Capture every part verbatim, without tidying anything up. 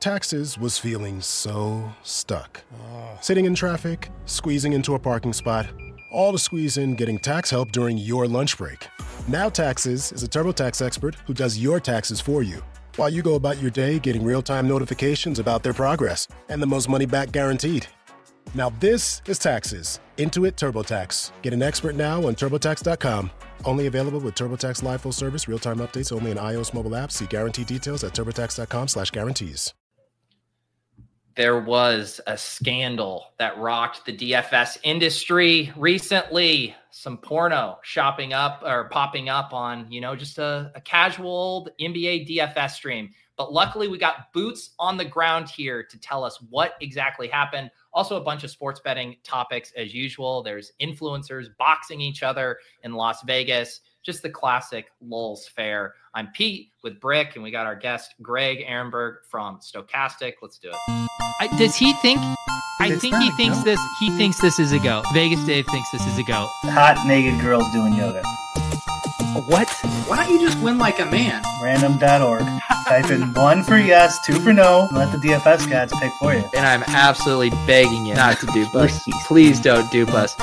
Taxes was feeling so stuck. Sitting in traffic, squeezing into a parking spot, all to squeeze in getting tax help during your lunch break. Now Taxes is a TurboTax expert who does your taxes for you, while you go about your day getting real-time notifications about their progress and the most money back guaranteed. Now this is Taxes. Intuit TurboTax. Get an expert now on TurboTax dot com. Only available with TurboTax Live Full Service, real-time updates only in iOS mobile apps. See guarantee details at TurboTax dot com slash guarantees. There was a scandal that rocked the D F S industry recently. Some porno shopping up or popping up on, you know, just a, a casual old N B A D F S stream. But luckily we got boots on the ground here to tell us what exactly happened. Also a bunch of sports betting topics as usual. There's influencers boxing each other in Las Vegas. Just the classic Lulz fare. I'm Pete with Brick, and we got our guest, Greg Ehrenberg from Stokastic. Let's do it. I, does he think? I It's think not, he thinks no? this. He thinks this is a go. Vegas Dave thinks this is a go. Hot naked girls doing yoga. What? Why don't you just win like a man? Random dot org. Type in one for yes, two for no, and let the D F S gods pick for you. And I'm absolutely begging you not to dupe us. Please don't dupe us.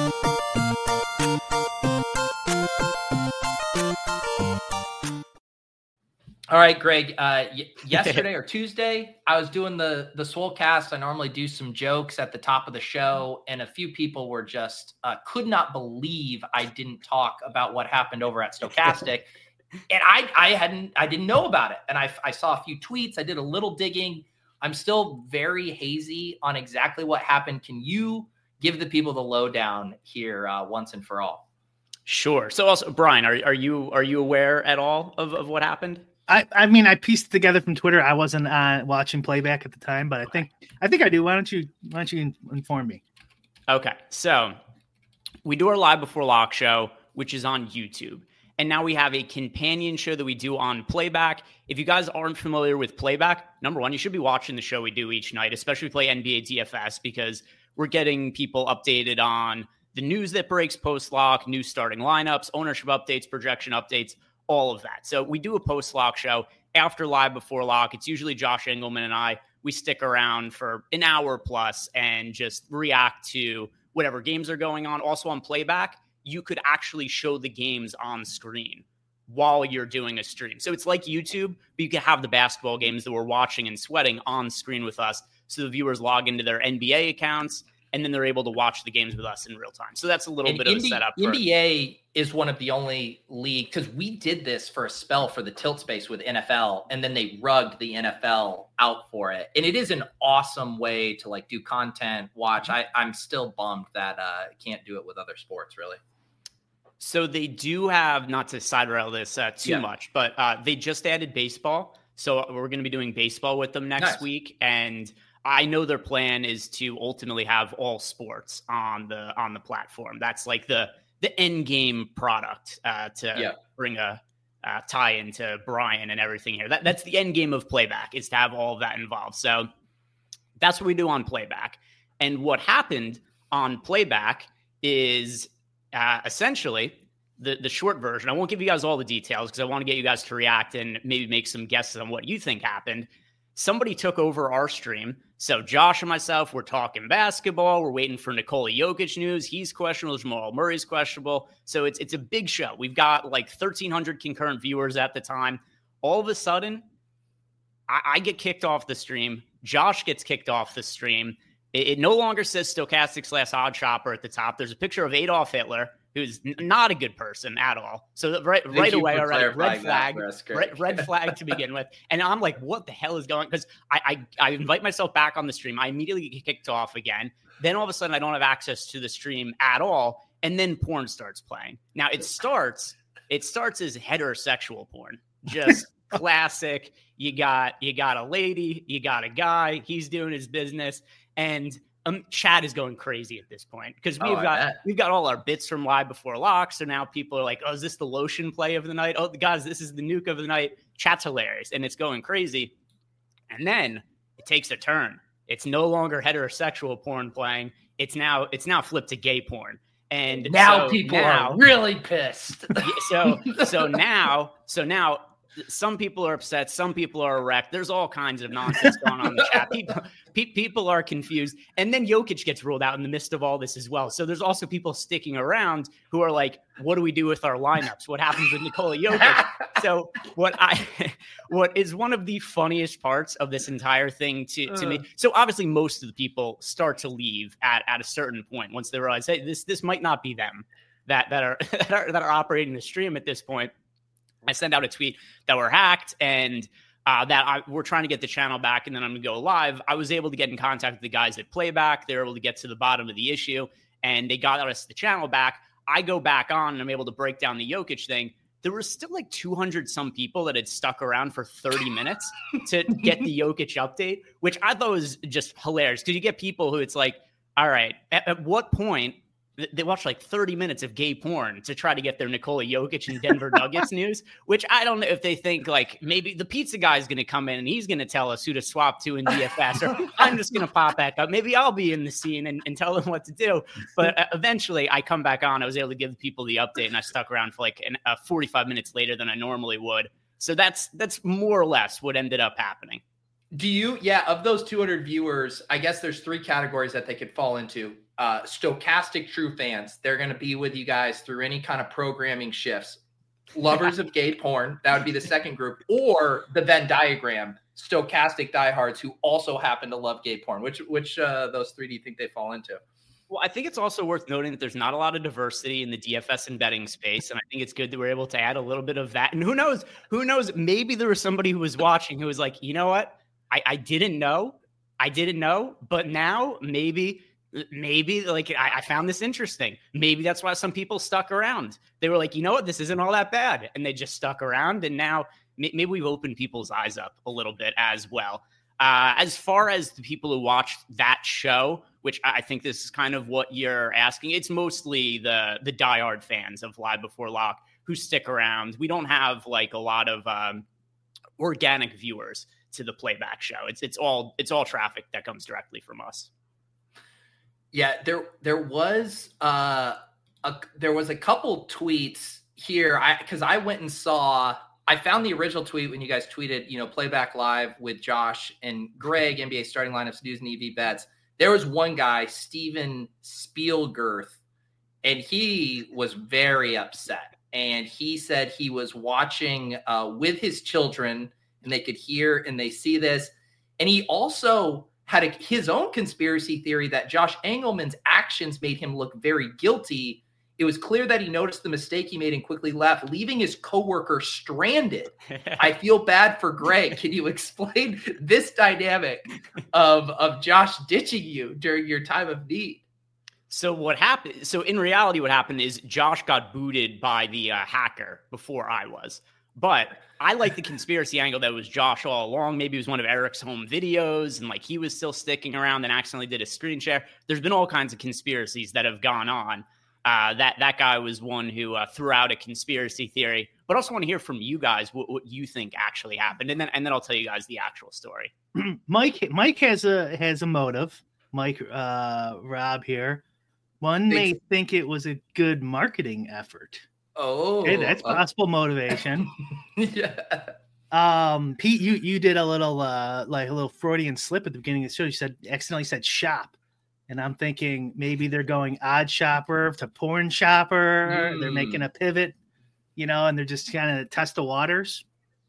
All right, Greg. Uh, y- yesterday or Tuesday, I was doing the the Swolecast. I normally do some jokes at the top of the show, and a few people were just uh, could not believe I didn't talk about what happened over at Stokastic, and I I hadn't I didn't know about it, and I I saw a few tweets. I did a little digging. I'm still very hazy on exactly what happened. Can you give the people the lowdown here uh, once and for all? Sure. So also, Brian, are are you are you aware at all of, of what happened? I, I mean, I pieced it together from Twitter. I wasn't uh, watching playback at the time, but I think I think I do. Why don't you Why don't you inform me? Okay, so we do our live before lock show, which is on YouTube, and now we have a companion show that we do on playback. If you guys aren't familiar with playback, number one, you should be watching the show we do each night, especially if we play N B A D F S, because we're getting people updated on the news that breaks post lock, new starting lineups, ownership updates, projection updates, all of that. So we do a post-lock show after live before lock. It's usually Josh Engelman and I. We stick around for an hour plus and just react to whatever games are going on. Also on playback, you could actually show the games on screen while you're doing a stream. So it's like YouTube, but you can have the basketball games that we're watching and sweating on screen with us. So the viewers log into their N B A accounts, and then they're able to watch the games with us in real time. So that's a little And bit of N B A a setup. For, N B A is one of the only league, because we did this for a spell for the tilt space with N F L, and then they rugged the N F L out for it. And it is an awesome way to like do content, watch. I, I'm still bummed that uh can't do it with other sports, really. So they do have, not to side rail this uh, too Yeah. much, but uh, they just added baseball. So we're going to be doing baseball with them next Nice. week. And I know their plan is to ultimately have all sports on the on the platform. That's like the the end game product uh, to Yeah. bring a uh, tie into Brian and everything here. That that's the end game of playback, is to have all of that involved. So that's what we do on playback. And what happened on playback is uh, essentially the the short version. I won't give you guys all the details because I want to get you guys to react and maybe make some guesses on what you think happened. Somebody took over our stream. So Josh and myself, we're talking basketball. We're waiting for Nikola Jokic news. He's questionable. Jamal Murray's questionable. So it's it's a big show. We've got like thirteen hundred concurrent viewers at the time. All of a sudden, I, I get kicked off the stream. Josh gets kicked off the stream. It, it no longer says Stokastic slash Odd Shopper at the top. There's a picture of Adolf Hitler, who's n- not a good person at all. So right, Thank right you away, for all right, red clarifying that flag, for us, Greg. red, red flag to begin with. And I'm like, what the hell is going on? Because I, I, I invite myself back on the stream. I immediately get kicked off again. Then all of a sudden, I don't have access to the stream at all. And then porn starts playing. Now it starts, it starts as heterosexual porn, just classic. You got, you got a lady, you got a guy, he's doing his business. And Um, chat is going crazy at this point because we've Oh, I got bet. we've got all our bits from live before lock. So now people are like, "Oh, is this the lotion play of the night? Oh, guys, this is the nuke of the night." Chat's hilarious and it's going crazy. And then it takes a turn. It's no longer heterosexual porn playing. It's now it's now flipped to gay porn. And Now so people now, are really pissed. so so now so now some people are upset. Some people are erect. There's all kinds of nonsense going on in the chat. People, pe- people are confused. And then Jokic gets ruled out in the midst of all this as well. So there's also people sticking around who are like, what do we do with our lineups? What happens with Nikola Jokic? So what I, what is one of the funniest parts of this entire thing to, to uh. me. So obviously most of the people start to leave at, at a certain point once they realize, hey, this, this might not be them that, that are, that are, that are operating the stream at this point. I send out a tweet that we're hacked and uh, that I, we're trying to get the channel back and then I'm going to go live. I was able to get in contact with the guys at Playback. They were able to get to the bottom of the issue and they got us the channel back. I go back on and I'm able to break down the Jokic thing. There were still like two hundred some people that had stuck around for thirty minutes to get the Jokic update, which I thought was just hilarious because you get people who it's like, all right, at, at what point they watch like thirty minutes of gay porn to try to get their Nikola Jokic and Denver Nuggets news, which I don't know if they think like maybe the pizza guy is going to come in and he's going to tell us who to swap to in D F S, or I'm just going to pop back up. Maybe I'll be in the scene and, and tell them what to do. But uh, eventually I come back on. I was able to give people the update and I stuck around for like an, uh, forty-five minutes later than I normally would. So that's that's more or less what ended up happening. Do you, yeah, of those two hundred viewers, I guess there's three categories that they could fall into. Uh, stochastic true fans, they're going to be with you guys through any kind of programming shifts. Lovers of gay porn, that would be the second group. Or the Venn diagram, stochastic diehards who also happen to love gay porn. Which which uh, those three do you think they fall into? Well, I think it's also worth noting that there's not a lot of diversity in the D F S and betting space. And I think it's good that we're able to add a little bit of that. And who knows, who knows, maybe there was somebody who was watching who was like, you know what? I, I didn't know. I didn't know. But now maybe, maybe like I, I found this interesting. Maybe that's why some people stuck around. They were like, you know what? This isn't all that bad. And they just stuck around. And now maybe we've opened people's eyes up a little bit as well. Uh, as far as the people who watched that show, which I think this is kind of what you're asking, it's mostly the the diehard fans of Live Before Lock who stick around. We don't have like a lot of um, organic viewers to the Playback show. It's it's all it's all traffic that comes directly from us. Yeah, there there was uh, a there was a couple tweets here. I because I went and saw. I found the original tweet when you guys tweeted, you know, Playback Live with Josh and Greg, N B A starting lineups, news and E V bets. There was one guy, Steven Spielgirth, and he was very upset. And he said he was watching uh, with his children, and they could hear and they see this. And he also had a, his own conspiracy theory that Josh Engelman's actions made him look very guilty. It was clear that he noticed the mistake he made and quickly left, leaving his coworker stranded. I feel bad for Greg. Can you explain this dynamic of, of Josh ditching you during your time of need? So what happened? So in reality, what happened is Josh got booted by the uh, hacker before I was. But I like the conspiracy angle that was Josh all along. Maybe it was one of Eric's home videos and like he was still sticking around and accidentally did a screen share. There's been all kinds of conspiracies that have gone on. Uh, that that guy was one who uh, threw out a conspiracy theory, but also want to hear from you guys what, what you think actually happened, and then and then I'll tell you guys the actual story. Mike Mike has a has a motive. Mike uh, Rob here. One may Thanks. think it was a good marketing effort. Oh, okay, that's possible uh, motivation. Yeah. Um, Pete, you you did a little uh, like a little Freudian slip at the beginning of the show. You said accidentally said shop. And I'm thinking maybe they're going odd shopper to porn shopper. Mm. They're making a pivot, you know, and they're just kind of test the waters.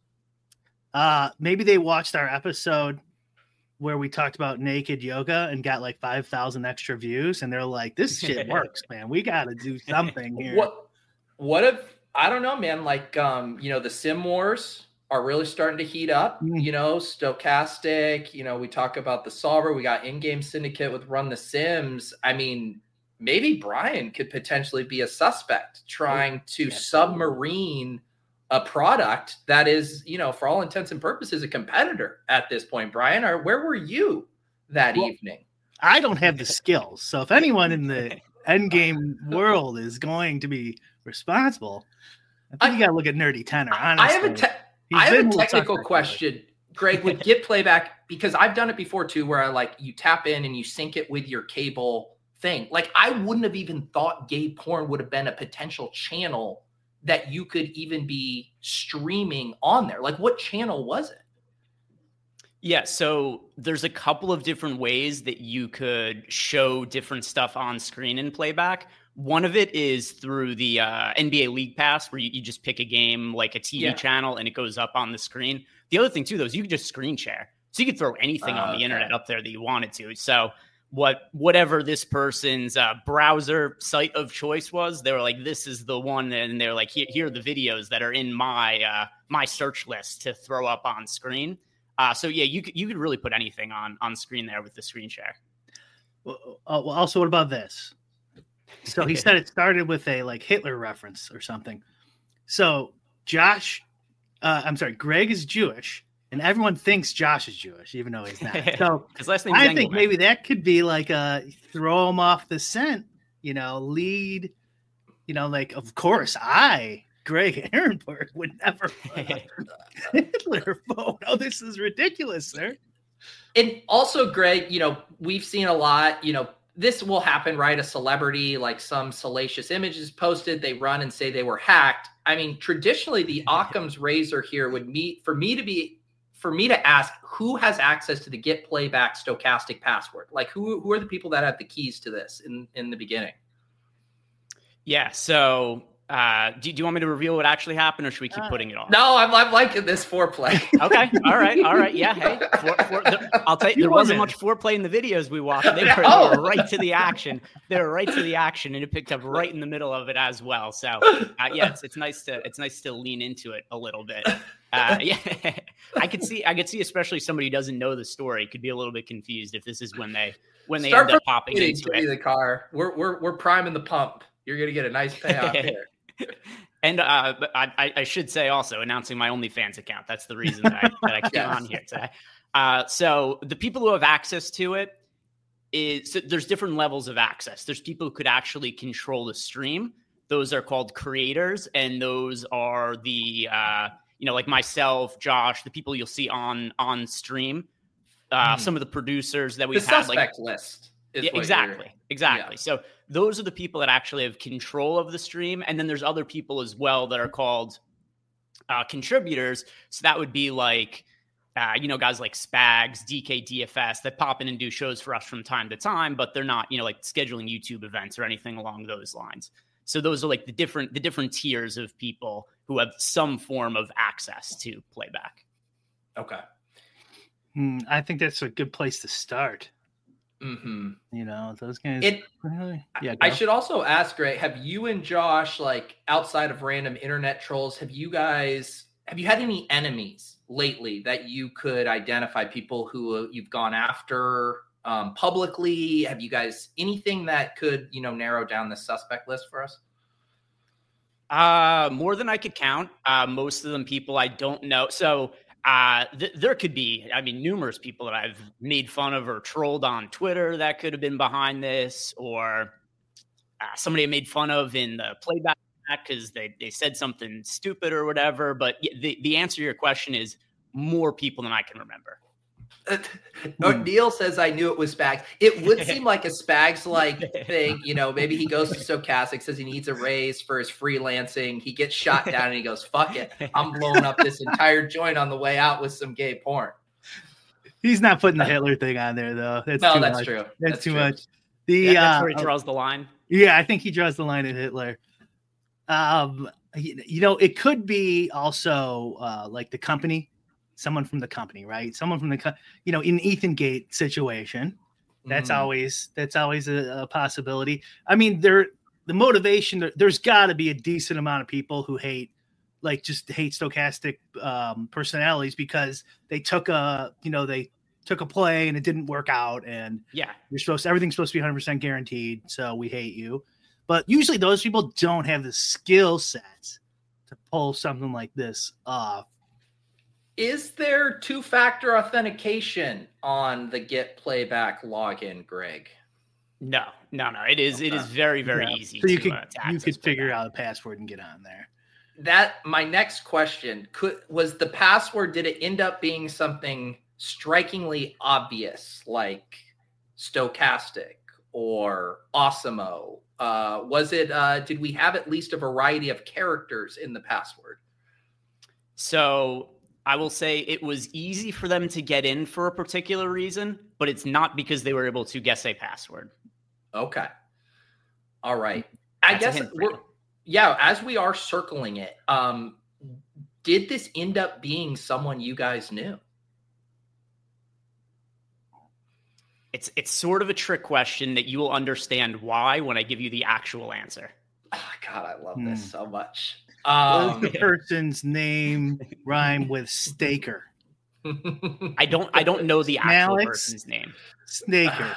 Uh, maybe they watched our episode where we talked about naked yoga and got like five thousand extra views. And they're like, this shit works, man. We got to do something here. What, what if, I don't know, man, like, um, you know, the Sim Wars are really starting to heat up, mm. you know, stochastic, you know, we talk about the solver, we got in-game syndicate with Run the Sims. I mean, maybe Brian could potentially be a suspect trying to yeah. submarine a product that is, you know, for all intents and purposes, a competitor at this point. Brian, or where were you that well, evening? I don't have the skills. So if anyone in the endgame world is going to be responsible, I think I, you got to look at Nerdy Tenor, honestly. I have a te- I have a technical question, Greg, with Get Playback, because I've done it before too, where I like you tap in and you sync it with your cable thing. Like I wouldn't have even thought gay porn would have been a potential channel that you could even be streaming on there? Like, what channel was it? Yeah, so there's a couple of different ways that you could show different stuff on screen in playback. One of it is through the uh, N B A League Pass, where you, you just pick a game like a T V yeah. channel and it goes up on the screen. The other thing too, though, is you could just screen share. So you could throw anything uh, on the okay. internet up there that you wanted to. So what whatever this person's uh, browser site of choice was, they were like, this is the one. And they're like, here, here are the videos that are in my uh, my search list to throw up on screen. Uh, so yeah, you could you could really put anything on on screen there with the screen share. Well, uh, well also, what about this? So he said it started with a like Hitler reference or something. So Josh, uh, I'm sorry, Greg is Jewish, and everyone thinks Josh is Jewish, even though he's not. So his last name I Engelman. think maybe that could be like a throw him off the scent, you know, lead, you know, like of course I. Greg Ehrenberg would never Hitler phone. Oh, this is ridiculous, sir. And also, Greg, you know, we've seen a lot, you know, this will happen, right? A celebrity, like some salacious images posted, they run and say they were hacked. I mean, traditionally, the Occam's razor here would meet for me to be, for me to ask who has access to the get playback stochastic password? Like who, who are the people that have the keys to this in, in the beginning? Yeah. So, Uh, do, do you want me to reveal what actually happened, or should we keep putting it off? No, I'm, I'm liking this foreplay. Okay, all right, all right, yeah. Hey, for, for, there, I'll tell you, there wasn't much foreplay in the videos we watched. They were, oh. they were right to the action. They were right to the action, and it picked up right in the middle of it as well. So, uh, yeah, it's, it's nice to it's nice to lean into it a little bit. Uh, yeah, I could see, I could see, especially somebody who doesn't know the story could be a little bit confused if this is when they when they Start end up popping into it. The car, we're we're we're priming the pump. You're gonna get a nice payoff here. And uh, I, I should say also announcing my OnlyFans account. That's the reason that I, that I came yes. on here today. Uh, so the people who have access to it is so there's different levels of access. There's people who could actually control the stream. Those are called creators, and those are the uh, you know like myself, Josh, the people you'll see on on stream. Uh, mm. Some of the producers that we've the had, suspect like list. Yeah, exactly, exactly. Yeah. So those are the people that actually have control of the stream. And then there's other people as well that are called uh, contributors. So that would be like, uh, you know, guys like Spags, D K D F S that pop in and do shows for us from time to time, but they're not, you know, like scheduling YouTube events or anything along those lines. So those are like the different, the different tiers of people who have some form of access to playback. Okay. Mm, I think that's a good place to start. Mm-hmm. You know, those guys. It, yeah, I should also ask, Ray, have you and Josh, like outside of random internet trolls, have you guys, have you had any enemies lately that you could identify, people who you've gone after um, publicly? Have you guys anything that could, you know, narrow down the suspect list for us? Uh, more than I could count. Uh, most of them people I don't know. So Uh, th- there could be, I mean, numerous people that I've made fun of or trolled on Twitter that could have been behind this, or uh, somebody I made fun of in the playback because they, they said something stupid or whatever. But the, the answer to your question is more people than I can remember. Uh, Neil says, I knew it was Spags. It would seem like a Spags-like thing. You know, maybe he goes to Stochastic, says he needs a raise for his freelancing. He gets shot down and he goes, fuck it. I'm blowing up this entire joint on the way out with some gay porn. He's not putting the Hitler thing on there, though. That's no, too that's much. true. That's, that's too true. much. The yeah, that's uh, where he draws the line. Yeah, I think he draws the line at Hitler. Um, you, you know, it could be also uh, like the company. Someone from the company, right? Someone from the, co- you know, in Ethan Gate situation, that's mm. always that's always a, a possibility. I mean, there the motivation. There, there's got to be a decent amount of people who hate, like, just hate Stochastic um, personalities because they took a, you know, they took a play and it didn't work out, and yeah, you're supposed to, everything's supposed to be one hundred percent guaranteed, so we hate you. But usually those people don't have the skill sets to pull something like this off. Is there two-factor authentication on the Get Playback login, Greg? No, no, no. It is. Okay. It is very, very yeah. easy. So you to, could uh, you could figure out a password and get on there. That my next question could was the password. Did it end up being something strikingly obvious, like Stochastic, or Awesemo? Uh, was it, uh, did we have at least a variety of characters in the password? So I will say it was easy for them to get in for a particular reason, but it's not because they were able to guess a password. Okay. All right. I That's guess we're, yeah, as we are circling it, um, did this end up being someone you guys knew? It's it's sort of a trick question that you will understand why when I give you the actual answer. Oh, God, I love Hmm. this so much. What Um, does the person's name rhyme with Staker? I don't I don't know the actual Alex? person's name. Snaker.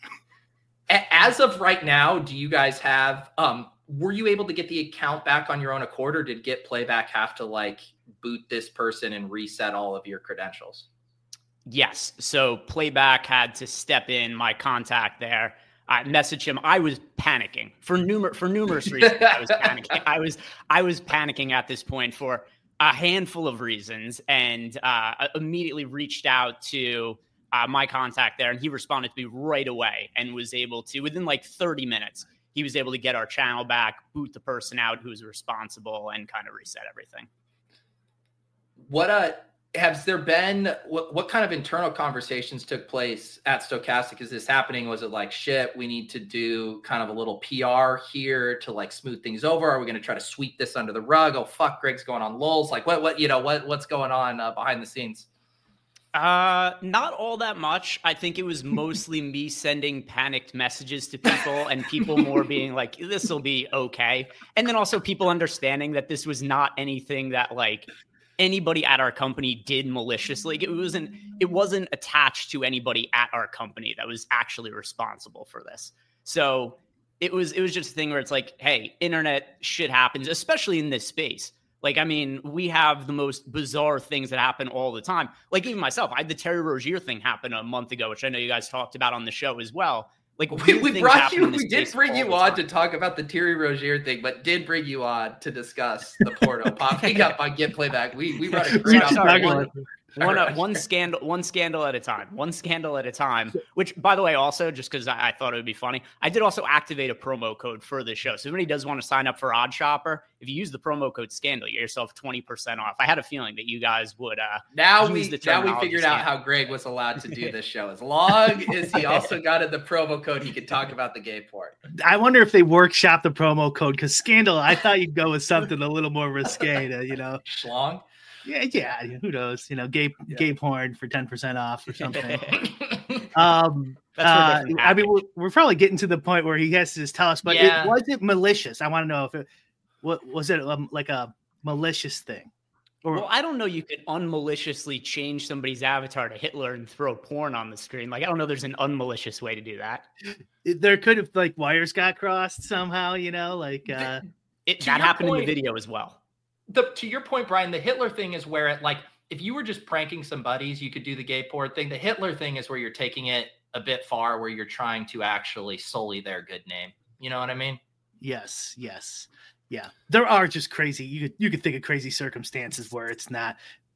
A- As of right now, do you guys have, um, were you able to get the account back on your own accord, or did Get Playback have to like boot this person and reset all of your credentials? Yes. So Playback had to step in, my contact there. I messaged him. I was panicking for numer- for numerous reasons. I was panicking. I was I was panicking at this point for a handful of reasons, and uh, I immediately reached out to uh, my contact there, and he responded to me right away and was able to, within like thirty minutes, he was able to get our channel back, boot the person out who was responsible, and kind of reset everything. What uh has there been what what kind of internal conversations took place at Stokastic? Is this happening? Was it like, shit, we need to do kind of a little P R here to like smooth things over? Are we going to try to sweep this under the rug? Oh fuck, Greg's going on lulls. Like what what you know what what's going on uh, behind the scenes? Uh, not all that much. I think it was mostly me sending panicked messages to people and people more being like, this will be okay. And then also people understanding that this was not anything that like anybody at our company did maliciously. It wasn't, it wasn't attached to anybody at our company that was actually responsible for this. So it was, it was just a thing where it's like, hey, internet shit happens, especially in this space. Like, I mean, we have the most bizarre things that happen all the time. Like even myself, I had the Terry Rozier thing happen a month ago, which I know you guys talked about on the show as well. Like we, weird we things brought happen you, in this we did space bring all you the on time. to talk about the Terry Rozier thing, but did bring you on to discuss the porno popping up on Get Playback. We we run a great Sorry, operation. One, uh, Right. one scandal, one scandal at a time, one scandal at a time, which by the way, also just cause I, I thought it would be funny. I did also activate a promo code for the show. So if anybody does want to sign up for Odd Shopper, if you use the promo code scandal, you get yourself twenty percent off. I had a feeling that you guys would, uh, Now use we the now we terminology figured out scandal. how Greg was allowed to do this show. As long as he also got in the promo code, he could talk about the gay porn. I wonder if they workshop the promo code because Scandal. I thought you'd go with something a little more risque to, you know. Schlong. Yeah, yeah. Who knows? You know, gay Yeah. gay porn for ten percent off or something. um, That's for a uh, different I mean, package. we're, we're probably getting to the point where he has to just tell us. But Yeah. it, was it malicious? I want to know if it what was it um, like a malicious thing, or Well, I don't know. You could unmaliciously change somebody's avatar to Hitler and throw porn on the screen. Like, I don't know. There's an unmalicious way to do that. it- there could have like wires got crossed somehow. You know, like uh, It, To that your happened point- in the video as well. The, to your point, Brian, the Hitler thing is where it like if you were just pranking some buddies, you could do the gay porn thing. The Hitler thing is where you're taking it a bit far, where you're trying to actually sully their good name. You know what I mean? yes, yes, yeah. There are just crazy. You could you could think of crazy circumstances where it's not.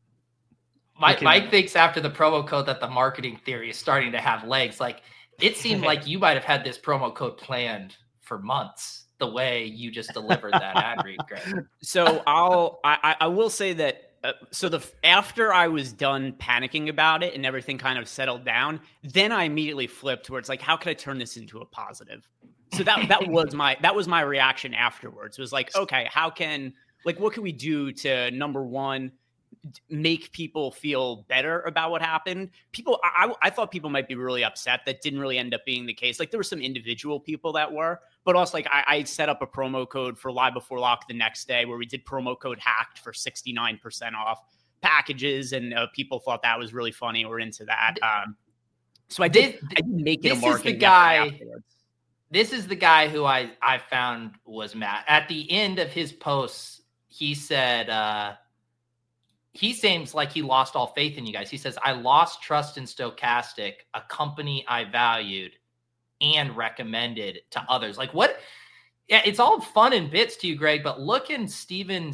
Mike, Okay. Mike thinks after the promo code that the marketing theory is starting to have legs. Like it seemed like you might have had this promo code planned for months. The way you just delivered that ad read, Greg. So I'll I, I I will say that uh, so the after I was done panicking about it and everything kind of settled down, then I immediately flipped where it's like, how could I turn this into a positive? So that that was my that was my reaction afterwards. It was like, okay, how can like what can we do to number one make people feel better about what happened? People, I, I thought people might be really upset. That didn't really end up being the case. Like there were some individual people that were, but also like I, I set up a promo code for Live Before Lock the next day where we did promo code hacked for sixty-nine percent off packages. And uh, people thought that was really funny. We're into that. Um, so I did, This- I did make it this a is the marketing guy- effort afterwards. This is the guy who I, I found was mad. At the end of his posts, he said, uh, he seems like he lost all faith in you guys. He says, I lost trust in Stokastic, a company I valued and recommended to others. Like what? Yeah, it's all fun and bits to you, Greg, but look in Steven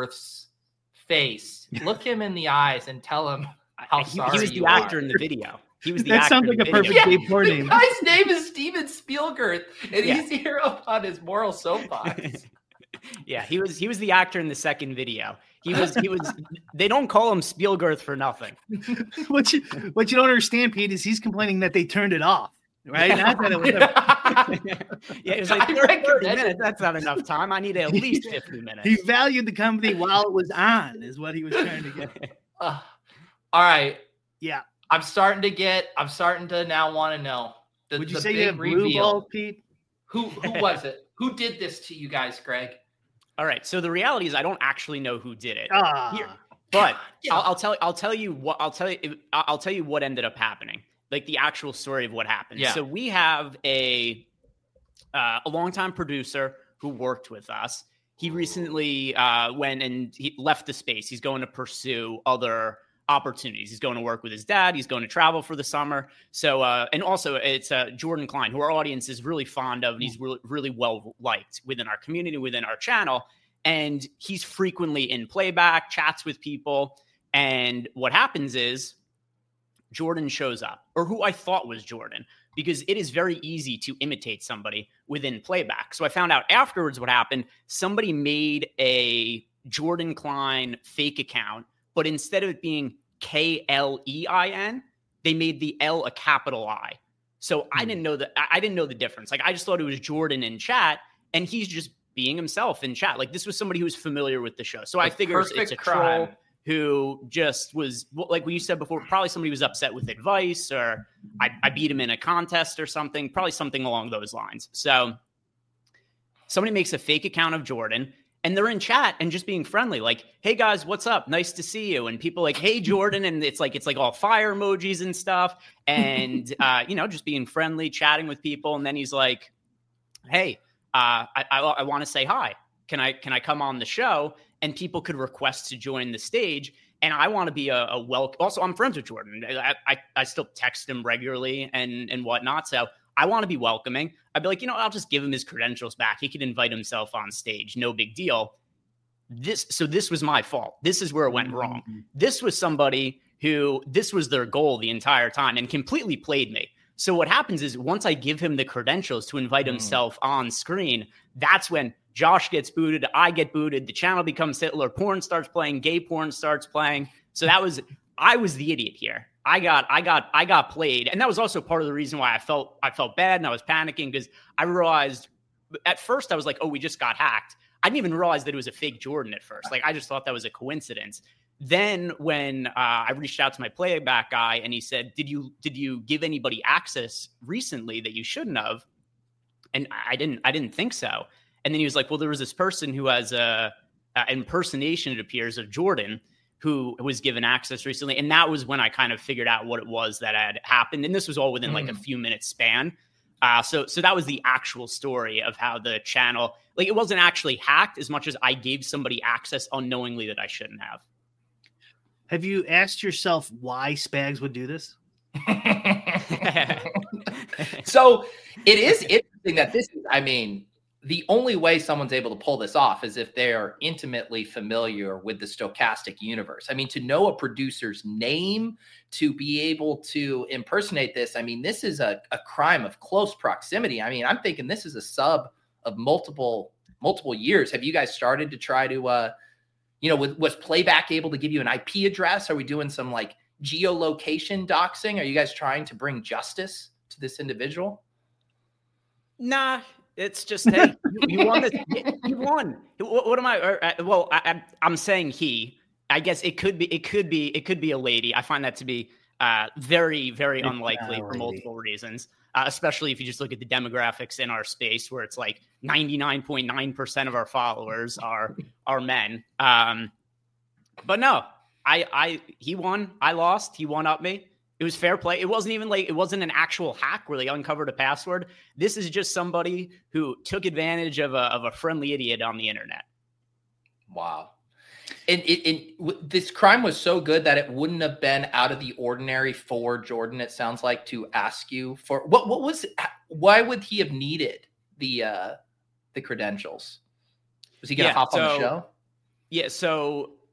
Spielberg's face. Look him in the eyes and tell him how He, sorry he was you the are. actor in the video. He was the That actor sounds in like the a perfect video. gay porn The name. guy's name is Steven Spielberg, and Yeah. he's here up on his moral soapbox. Yeah, he was he was the actor in the second video. He was he was. They don't call him Spielberg for nothing. What you what you don't understand, Pete, is he's complaining that they turned it off. Right? Not that it was a- Yeah, it was like I thirty, thirty recommend minutes. it. That's not enough time. I need at least fifty minutes. he valued the company while it was on, is what he was trying to get. Uh, all right, Yeah. I'm starting to get. I'm starting to now want to know. The, Would you the say big you have blue reveal. balls, Pete? Who who was it? Who did this to you guys, Greg? All right. So the reality is, I don't actually know who did it. Ah. Here- But Yeah. I'll, I'll tell I'll tell you what I'll tell you I'll tell you what ended up happening, like the actual story of what happened. Yeah. So we have a uh, a longtime producer who worked with us. He recently uh, went and he left the space. He's going to pursue other opportunities. He's going to work with his dad. He's going to travel for the summer. So uh, and also it's uh, Jordan Klein, who our audience is really fond of, and he's really really well liked within our community, within our channel. And he's frequently in playback, chats with people. And what happens is Jordan shows up, or who I thought was Jordan, because it is very easy to imitate somebody within playback. So I found out afterwards what happened. Somebody made a Jordan Klein fake account, but instead of it being K L E I N, they made the L a capital I. So I didn't know that. I didn't know the difference. Like, I just thought it was Jordan in chat, and he's just being himself in chat. Like, this was somebody who was familiar with the show. So I The figured it's perfect a crime. troll who just was, like what you said before, probably somebody was upset with advice, or I, I beat him in a contest or something, probably something along those lines. So somebody makes a fake account of Jordan, and they're in chat and just being friendly, like, hey guys, what's up? Nice to see you. And people like, hey Jordan. And it's like, it's like all fire emojis and stuff. And, uh, you know, just being friendly, chatting with people. And then he's like, hey, uh, I, I, I want to say hi. Can I, can I come on the show? And people could request to join the stage. And I want to be a, a welcome. Also, I'm friends with Jordan. I, I, I still text him regularly and, and whatnot. So I want to be welcoming. I'd be like, you know, I'll just give him his credentials back. He can invite himself on stage. No big deal. This, so this was my fault. This is where it went wrong. This was somebody who, this was their goal the entire time and completely played me. So what happens is once I give him the credentials to invite Mm. himself on screen, that's when Josh gets booted, I get booted, the channel becomes Hitler, porn starts playing, gay porn starts playing. So that was, I was the idiot here. I got, I got, I got played. And that was also part of the reason why I felt, I felt bad and I was panicking, because I realized at first I was like, oh, we just got hacked. I didn't even realize that it was a fake Jordan at first. Like, I just thought that was a coincidence. Then when uh, I reached out to my playback guy and he said, did you, did you give anybody access recently that you shouldn't have? And I didn't, I didn't think so. And then he was like, well, there was this person who has a, a impersonation, it appears, of Jordan, who was given access recently. And that was when I kind of figured out what it was that had happened. And this was all within mm. like a few minutes span. Uh, so, so that was the actual story of how the channel, like, it wasn't actually hacked as much as I gave somebody access unknowingly that I shouldn't have. Have you asked yourself why Spags would do this? So it is interesting that this is, I mean, the only way someone's able to pull this off is if they are intimately familiar with the stochastic universe. I mean, to know a producer's name, to be able to impersonate this, I mean, this is a, a crime of close proximity. I mean, I'm thinking this is a sub of multiple, multiple years. Have you guys started to try to, uh, you know, was, was Playback able to give you an I P address? Are we doing some like geolocation doxing? Are you guys trying to bring justice to this individual? Nah. It's just, hey, you, you won this. You won. What, what am I? Or, uh, well, I, I, I'm saying he. I guess it could be. It could be. It could be a lady. I find that to be uh, very, very It's unlikely not a for lady. multiple reasons. Uh, especially if you just look at the demographics in our space, where it's like ninety-nine point nine percent of our followers are are men. Um, but no, I, I, he won. I lost. He won up me. It was fair play. It wasn't even like, it wasn't an actual hack where they uncovered a password. This is just somebody who took advantage of a, of a friendly idiot on the internet. Wow. And it, it, w- this crime was so good that it wouldn't have been out of the ordinary for Jordan, it sounds like, to ask you for what, what was, why would he have needed the, uh, the credentials? Was he going to Yeah, hop on the so- show? Yeah. So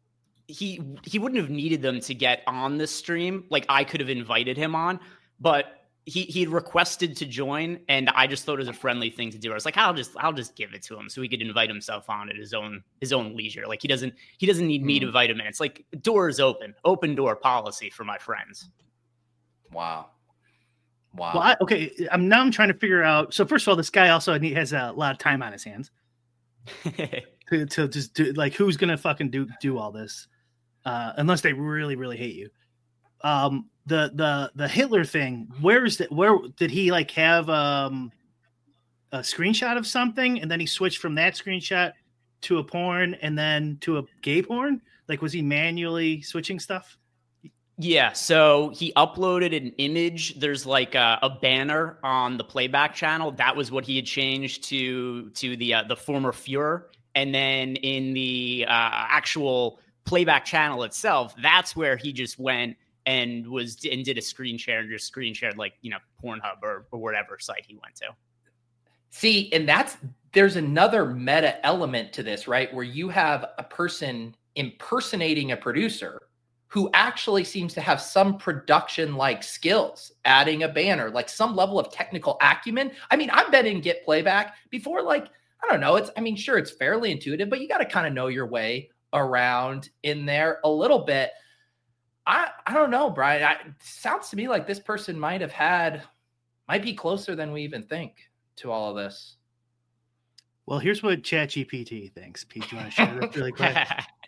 he he wouldn't have needed them to get on the stream. Like I could have invited him on, but he he requested to join, and I just thought it was a friendly thing to do. I was like, I'll just I'll just give it to him so he could invite himself on at his own his own leisure. Like he doesn't he doesn't need me to invite him in. It's like doors open, open door policy for my friends. Wow. Wow. Well, I, okay, I'm now I'm trying to figure out. So first of all, this guy also has a lot of time on his hands to, to just do like who's gonna fucking do do all this, uh, unless they really really hate you. Um, the the the Hitler thing. Where is that? Where did he like have um a screenshot of something, and then he switched from that screenshot to a porn, and then to a gay porn? Like, was he manually switching stuff? Yeah, so he uploaded an image. There's like a, a banner on the playback channel. That was what he had changed to to the uh, the former Fuhrer. And then in the uh, actual playback channel itself, that's where he just went and was and did a screen share and just screen shared like, you know, Pornhub or, or whatever site he went to. See, and that's there's another meta element to this, right? Where you have a person impersonating a producer who actually seems to have some production-like skills, adding a banner, like some level of technical acumen. I mean, I've been in Get Playback before, like, I don't know. It's, I mean, sure, it's fairly intuitive, but you got to kind of know your way around in there a little bit. I, I don't know, Brian. I, it sounds to me like this person might have had, might be closer than we even think to all of this. Well, here's what ChatGPT thinks. Pete, do you want to share this really quick?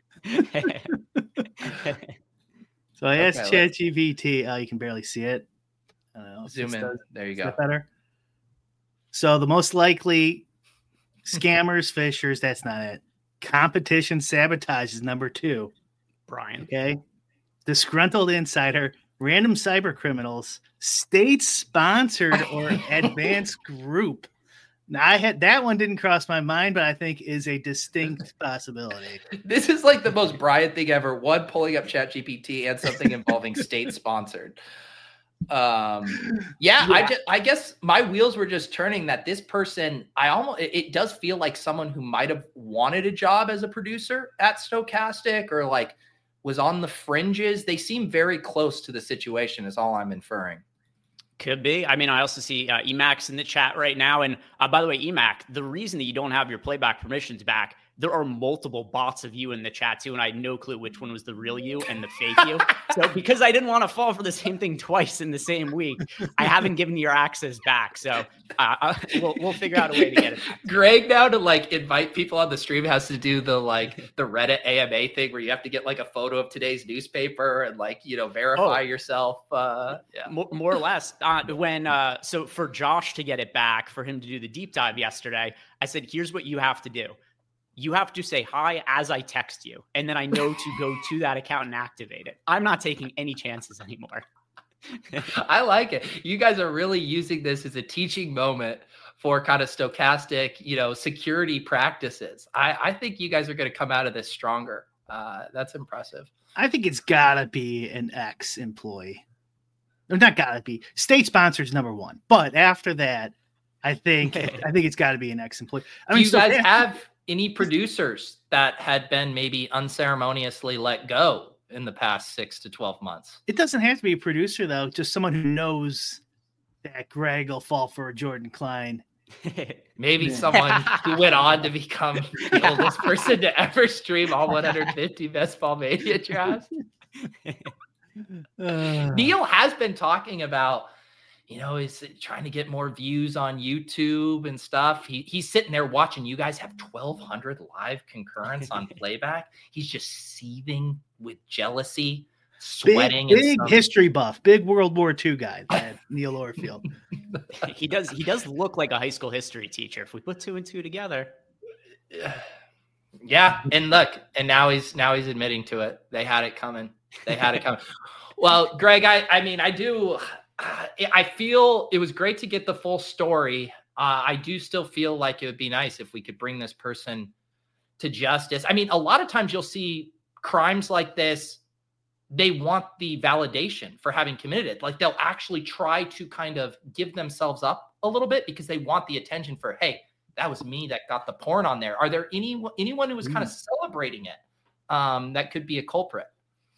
So I asked okay, ChatGPT. Uh, you can barely see it. I don't know, zoom in. Does, there you go. Better. So the most likely scammers, fishers. That's not it. Competition sabotage is number two. Brian. Okay. Disgruntled insider, random cyber criminals, state sponsored or advanced group. Now, I had that one didn't cross my mind, but I think is a distinct possibility. This is like the most Brian thing ever. One, pulling up ChatGPT and something involving state sponsored. Um, yeah, yeah, I just, I guess my wheels were just turning that this person, I almost, it, it does feel like someone who might have wanted a job as a producer at Stokastic or like was on the fringes. They seem very close to the situation is all I'm inferring. Could be. I mean, I also see uh, Emacs in the chat right now. And uh, by the way, Emac, the reason that you don't have your playback permissions back, there are multiple bots of you in the chat too. And I had no clue which one was the real you and the fake you. So because I didn't want to fall for the same thing twice in the same week, I haven't given your access back. So uh, uh, we'll, we'll figure out a way to get it back. Greg now to like invite people on the stream has to do the like the Reddit A M A thing where you have to get like a photo of today's newspaper and like, you know, verify oh, yourself. Uh, yeah. more, more or less. Uh, when uh, so for Josh to get it back, for him to do the deep dive yesterday, I said, here's what you have to do. You have to say hi as I text you, and then I know to go to that account and activate it. I'm not taking any chances anymore. I like it. You guys are really using this as a teaching moment for kind of Stokastic, you know, security practices. I, I think you guys are going to come out of this stronger. Uh, that's impressive. I think it's got to be an ex-employee. Or not got to be. State sponsors number one. But after that, I think I think it's got to be an ex-employee. I Do mean, you so guys that, have any producers that had been maybe unceremoniously let go in the past six to twelve months? It doesn't have to be a producer, though. Just someone who knows that Greg will fall for a Jordan Klein. Maybe yeah. someone who went on to become the oldest person to ever stream all one hundred fifty Best Ball Mania drafts. Uh, Neil has been talking about, you know, he's trying to get more views on YouTube and stuff. He he's sitting there watching. You guys have twelve hundred live concurrents on playback. He's just seething with jealousy, sweating. Big, big history buff, big World War Two guy, that Neil Orfield. He does. He does look like a high school history teacher. If we put two and two together. Yeah, and look, and now he's now he's admitting to it. They had it coming. They had it coming. Well, Greg, I I mean, I do. I feel it was great to get the full story. Uh, I do still feel like it would be nice if we could bring this person to justice. I mean, a lot of times you'll see crimes like this. They want the validation for having committed it. Like they'll actually try to kind of give themselves up a little bit because they want the attention for, hey, that was me that got the porn on there. Are there any anyone who was kind of celebrating it um, that could be a culprit?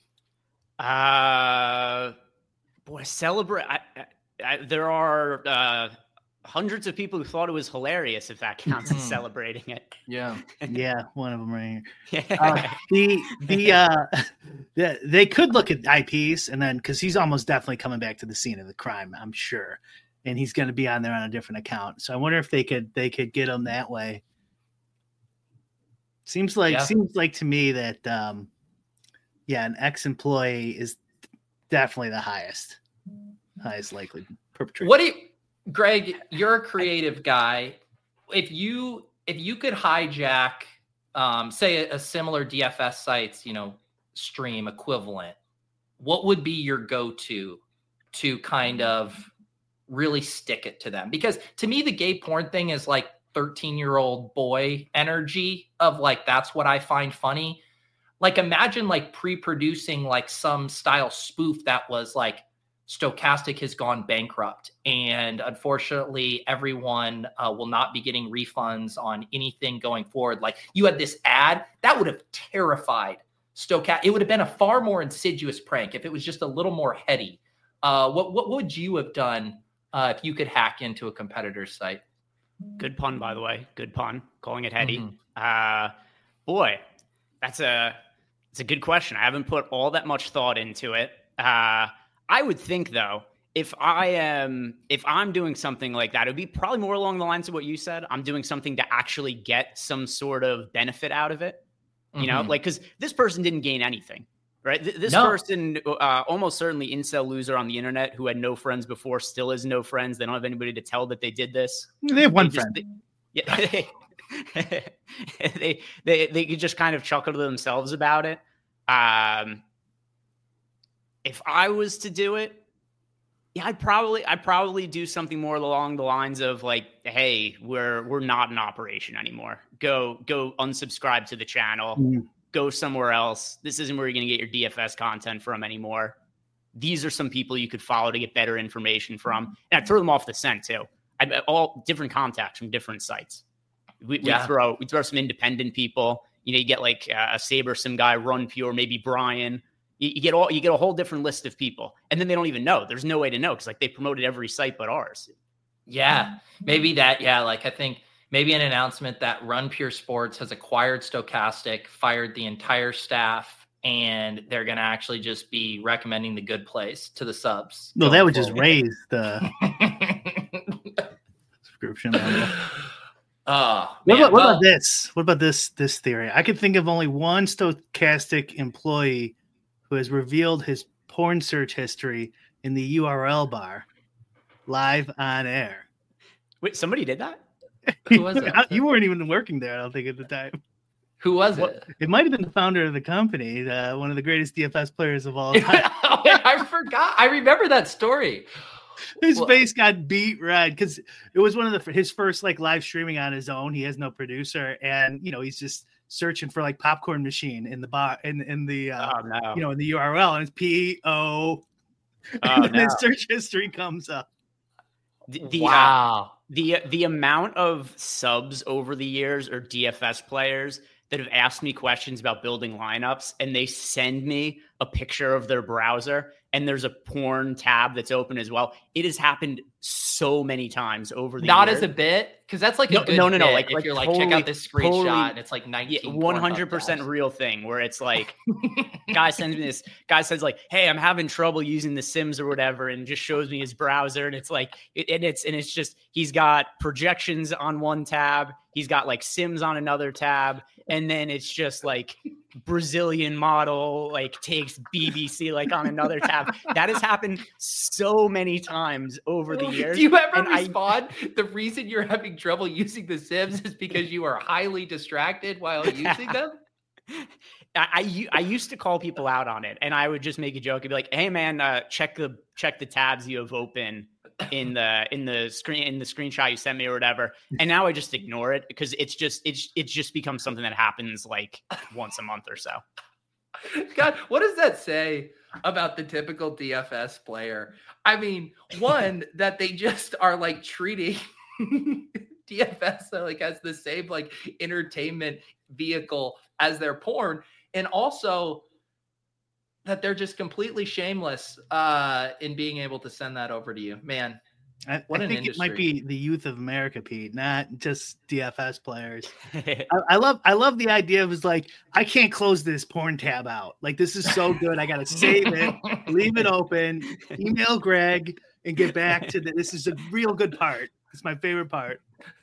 Uh, boy, celebrate. I, I, I, there are uh, hundreds of people who thought it was hilarious, if that counts as celebrating it. Yeah. Yeah, one of them right here. Yeah. Uh, the the uh, the, they could look at I Ps and then because he's almost definitely coming back to the scene of the crime, I'm sure, and he's going to be on there on a different account. So I wonder if they could they could get him that way. Seems like Yeah. seems like to me that um, yeah, an ex-employee is definitely the highest highest likely perpetrator. What do you, Greg? You're a creative guy. If you if you could hijack, um, say a, a similar D F S site's, you know, stream equivalent, what would be your go-to to kind of really stick it to them? Because to me, the gay porn thing is like thirteen-year-old boy energy of like, that's what I find funny. Like, imagine like pre-producing like some style spoof that was like, Stokastic has gone bankrupt, and unfortunately, everyone uh, will not be getting refunds on anything going forward. Like, you had this ad that would have terrified Stokastic. It would have been a far more insidious prank if it was just a little more heady. Uh, what what would you have done uh, if you could hack into a competitor's site? Good pun, by the way. Good pun. Calling it heady. Mhm. Uh, boy, that's a it's a good question. I haven't put all that much thought into it. Uh, I would think though, if I am if I'm doing something like that, it would be probably more along the lines of what you said. I'm doing something to actually get some sort of benefit out of it. You know, Mhm. like, because this person didn't gain anything, right? Th- this No. person, uh, almost certainly incel loser on the internet who had no friends before, still has no friends. They don't have anybody to tell that they did this. They have one They just- friend. they- yeah, they, they they they could just kind of chuckle to themselves about it. Um, if I was to do it, yeah, I'd probably I'd probably do something more along the lines of like, hey, we're we're not in operation anymore. Go go unsubscribe to the channel. Mm. Go somewhere else. This isn't where you're going to get your D F S content from anymore. These are some people you could follow to get better information from, and I'd throw them off the scent too. I'd all different contacts from different sites. We Yeah. we throw we throw some independent people. You know, you get like uh, a Saber, some guy, Run Pure, maybe Brian. You, you get all you get a whole different list of people, and then they don't even know. There's no way to know because like they promoted every site but ours. Yeah, maybe that. Yeah, like I think maybe an announcement that Run Pure Sports has acquired Stokastic, fired the entire staff, and they're going to actually just be recommending the Good Place to the subs. No, going that would just forward. raise the subscription level. Oh, What, man, about, what well, about this? What about this this theory? I could think of only one Stokastic employee who has revealed his porn search history in the U R L bar live on air. Wait, somebody did that? Who was it? You weren't even working there, I don't think, at the time. Who was What- it? It might have been the founder of the company, uh, one of the greatest D F S players of all time. I forgot. I remember that story. His Well- face got beat red because it was one of the his first like live streaming on his own. He has no producer, and you know he's just searching for like popcorn machine in the bar in in the uh, Oh no! you know in the U R L, and it's P O. Oh, And then no. his search history comes up. The, the, uh, Wow. the the amount of subs over the years or D F S players that have asked me questions about building lineups, and they send me a picture of their browser, and there's a porn tab that's open as well. It has happened so many times over the Not years. as a bit, because that's like a No, good no, no, no, bit like- if like you're like, totally- check out this screenshot, totally- and it's like Yeah, nineteen. one hundred percent Pornhub real thing where it's like, guy sends me this, guy says like, hey, I'm having trouble using the Sims or whatever, and just shows me his browser. And it's like, it, and it's, and it's just, he's got projections on one tab. He's got like Sims on another tab. And then it's just like Brazilian model, like takes B B C like on another tab. That has happened so many times over the years. Do you ever and I- respond? The reason you're having trouble using the Sims is because you are highly distracted while using them. I, I u- I used to call people out on it, and I would just make a joke and be like, "Hey, man, uh, check the check the tabs you have open in the in the screen in the screenshot you sent me or whatever." And now I just ignore it because it's just it's it's just becomes something that happens like once a month or so. God, what does that say about the typical D F S player? I mean, one, that they just are like treating D F S like as the same like entertainment vehicle as their porn. and also that they're just completely shameless uh, in being able to send that over to you, man. I, What I an think it might industry. be the youth of America, Pete, not just D F S players. I, I love I love the idea of is like, I can't close this porn tab out. Like, this is so good. I got to save it, leave it open, email Greg, and get back to the, this is a real good part. It's my favorite part.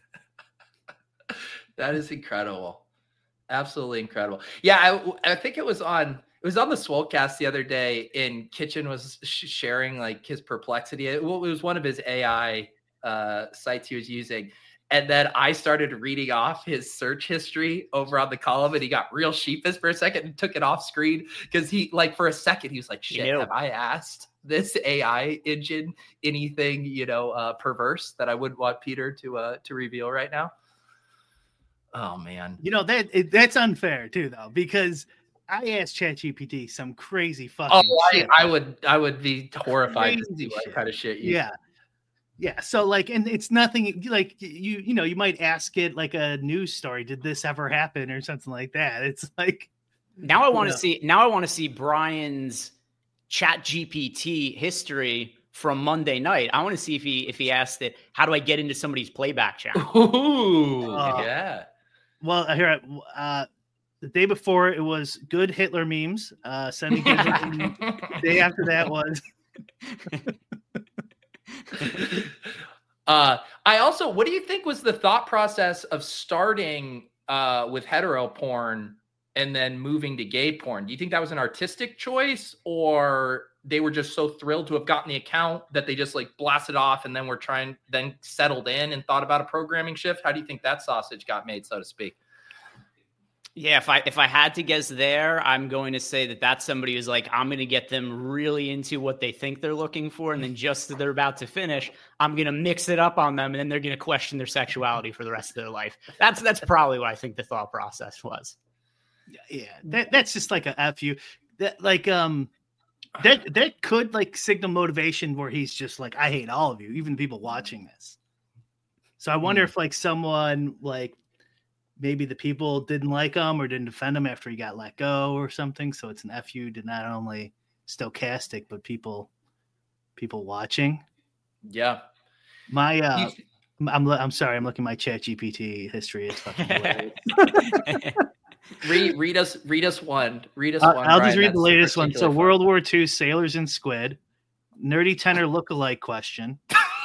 That is incredible. Absolutely incredible. Yeah, I, I think it was on it was on the Swolecast the other day, and Kitchen was sh- sharing like his perplexity. It, well, it was one of his A I uh, sites he was using. And then I started reading off his search history over on the column, and he got real sheepish for a second and took it off screen because he, like, for a second, he was like, shit, Ew. have I asked this A I engine anything, you know, uh, perverse that I wouldn't want Peter to uh, to reveal right now? Oh, man. You know, that it, that's unfair too, though, because I asked ChatGPT some crazy fucking Oh, I, shit. I would I would be horrified to Crazy see what shit. kind of shit you Yeah. Yeah. So like, and it's nothing like you, you know, you might ask it like a news story. Did this ever happen or something like that? It's like, Now I want to Yeah. see. Now I want to see Brian's Chat G P T history from Monday night. I want to see if he if he asked it, how do I get into somebody's playback channel? Ooh, Oh. yeah. well, here, uh, the day before it was good Hitler memes. Uh, send me good Hitler memes. The day after that was, uh, I also, what do you think was the thought process of starting uh, with hetero porn and then moving to gay porn? Do you think that was an artistic choice, or they were just so thrilled to have gotten the account that they just like blasted off and then were trying, then settled in and thought about a programming shift? How do you think that sausage got made, so to speak? Yeah, if I if I had to guess there, I'm going to say that that's somebody who's like, I'm going to get them really into what they think they're looking for, and then just as they're about to finish, I'm going to mix it up on them, and then they're going to question their sexuality for the rest of their life. That's that's probably what I think the thought process was. yeah, that, that's just like a F you. That like, um, that that could like signal motivation where he's just like, I hate all of you, even people watching this. So I wonder Hmm. if like someone like maybe the people didn't like him or didn't defend him after he got let go or something. So it's an F U to not only stochastic, but people, people watching. Yeah. My, uh, You- I'm, I'm sorry. I'm looking at my Chat G P T history. It's fucking hilarious. read, read us, read us one, read us Uh, one. I'll just Brian, read the that's latest one. So particularly World War Two sailors and squid, nerdy tenor lookalike question.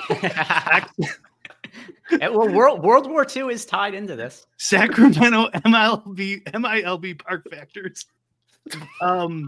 Well, World World War Two is tied into this. Sacramento M L B M I L B park factors. Um.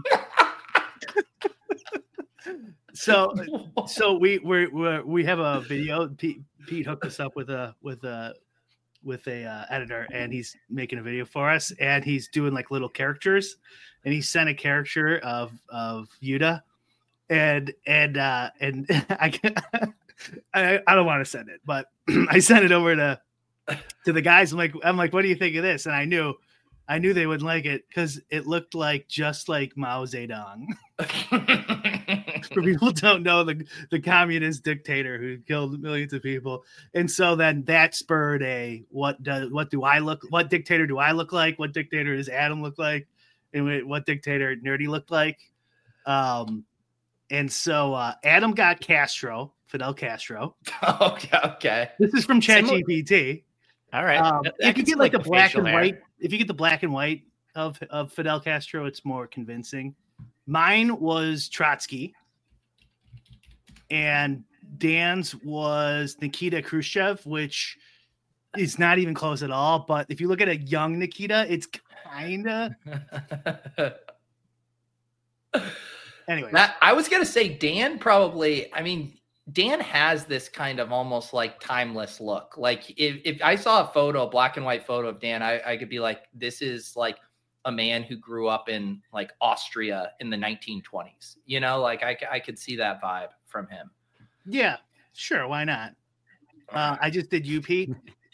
So fun. so we we we we have a video. Pete, Pete hooked us up with a with a with a uh, editor, and he's making a video for us, and he's doing like little characters, and he sent a caricature of of Yuta, and and uh, and I I, I don't want to send it, but I sent it over to to the guys. I'm like I'm like, what do you think of this? And I knew I knew they wouldn't like it because it looked like just like Mao Zedong. For people who don't know, the the communist dictator who killed millions of people, and so then that spurred a what does what do I look what dictator do I look like? What dictator does Adam look like? And what dictator Nerdy looked like? Um, and so uh, Adam got Castro, Fidel Castro. okay, okay. This is from Similar- ChatGPT. All right. Um, That- that if you gets get like the the black facial and hair. white, if you get the black and white of of Fidel Castro, it's more convincing. Mine was Trotsky, and Dan's was Nikita Khrushchev, which is not even close at all. But if you look at a young Nikita, it's kind of anyway. That, I was gonna say Dan probably. I mean, Dan has this kind of almost like timeless look. Like if, if I saw a photo, a black and white photo of Dan, I, I could be like, this is like a man who grew up in like Austria in the nineteen twenties. You know, like I, I could see that vibe from him. Yeah, sure, why not? Uh, I just did U P.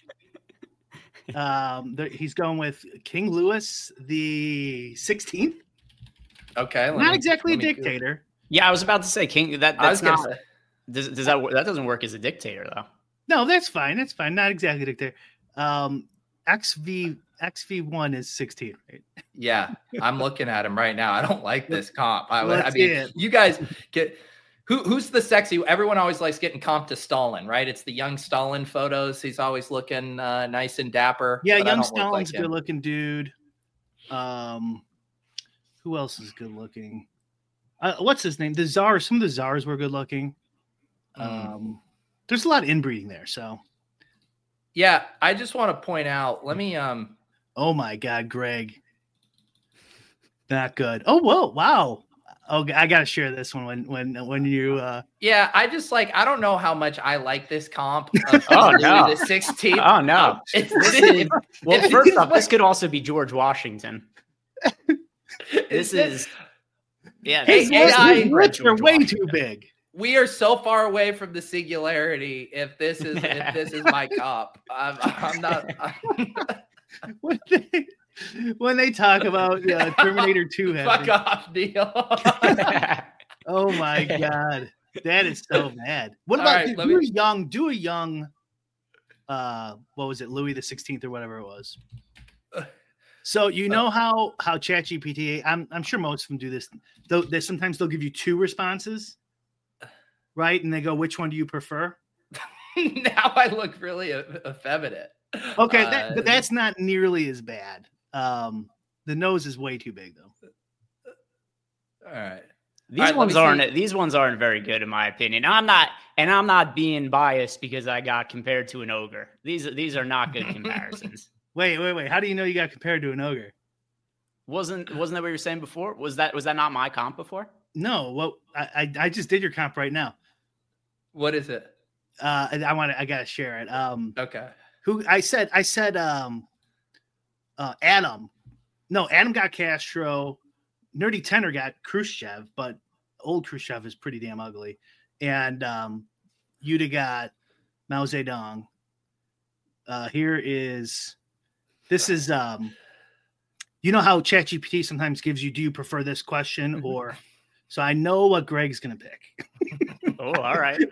um, there, he's going with King Louis the sixteenth. Okay, let Not me- exactly a let me- dictator. Yeah, I was about to say King. That I was that's gonna not. say, Does, does that work? That doesn't work as a dictator though. No, that's fine. That's fine. Not exactly a dictator. Um, X V X V one is sixteen, right? Yeah, I'm looking at him right now. I don't like this comp. I, would, I Let's mean, see it. you guys get who who's the sexy? Everyone always likes getting comped to Stalin, right? It's the young Stalin photos. He's always looking uh, nice and dapper. Yeah, but I young don't look Stalin's like a him. good looking dude. Um, who else is good looking? Uh, what's his name? The Czars. Some of the Czars were good looking. Mm. Um, there's a lot of inbreeding there. So, Yeah, I just want to point out. Let me um. oh my God, Greg, not good. Oh whoa, wow. Oh, I gotta share this one when when when you. Uh, Yeah, I just like I don't know how much I like this comp. Of Oh, Louis no. the sixteenth. Oh no! It's, This it's, is, well, if first this off, was- this could also be George Washington. This is, yeah. Hey, this A I is lips are George way Washington. too big. we are so far away from the singularity. If this is if this is my comp, I'm, I'm not. I'm, When they, when they talk about uh, Terminator two, fuck having, off, Neil. oh my God, that is so bad. What All about right, do, let do me- a young? Do a young. Uh, what was it, Louis the Sixteenth or whatever it was? So you know how how ChatGPT, I'm I'm sure most of them do this. Though they sometimes they'll give you two responses, right? And they go, which one do you prefer? Now I look really e- effeminate. Okay, Uh, that, but that's not nearly as bad. Um, the nose is way too big though. all right. These All right, let ones me see. aren't. These ones aren't very good in my opinion. I'm not, and I'm not being biased because I got compared to an ogre. These these are not good comparisons. Wait, wait, wait. How do you know you got compared to an ogre? Wasn't wasn't that what you were saying before? Was that was that not my comp before? No, well, I I, I just did your comp right now. What is it? Uh, and I want to. I gotta share it. Um, Okay. who I said I said um, uh, Adam. No, Adam got Castro. Nerdy Tenor got Khrushchev, but old Khrushchev is pretty damn ugly. And um, Yuta got Mao Zedong. Uh, here is this is um, you know how ChatGPT sometimes gives you, do you prefer this question Mm-hmm. or? So I know what Greg's gonna pick. Oh, all right.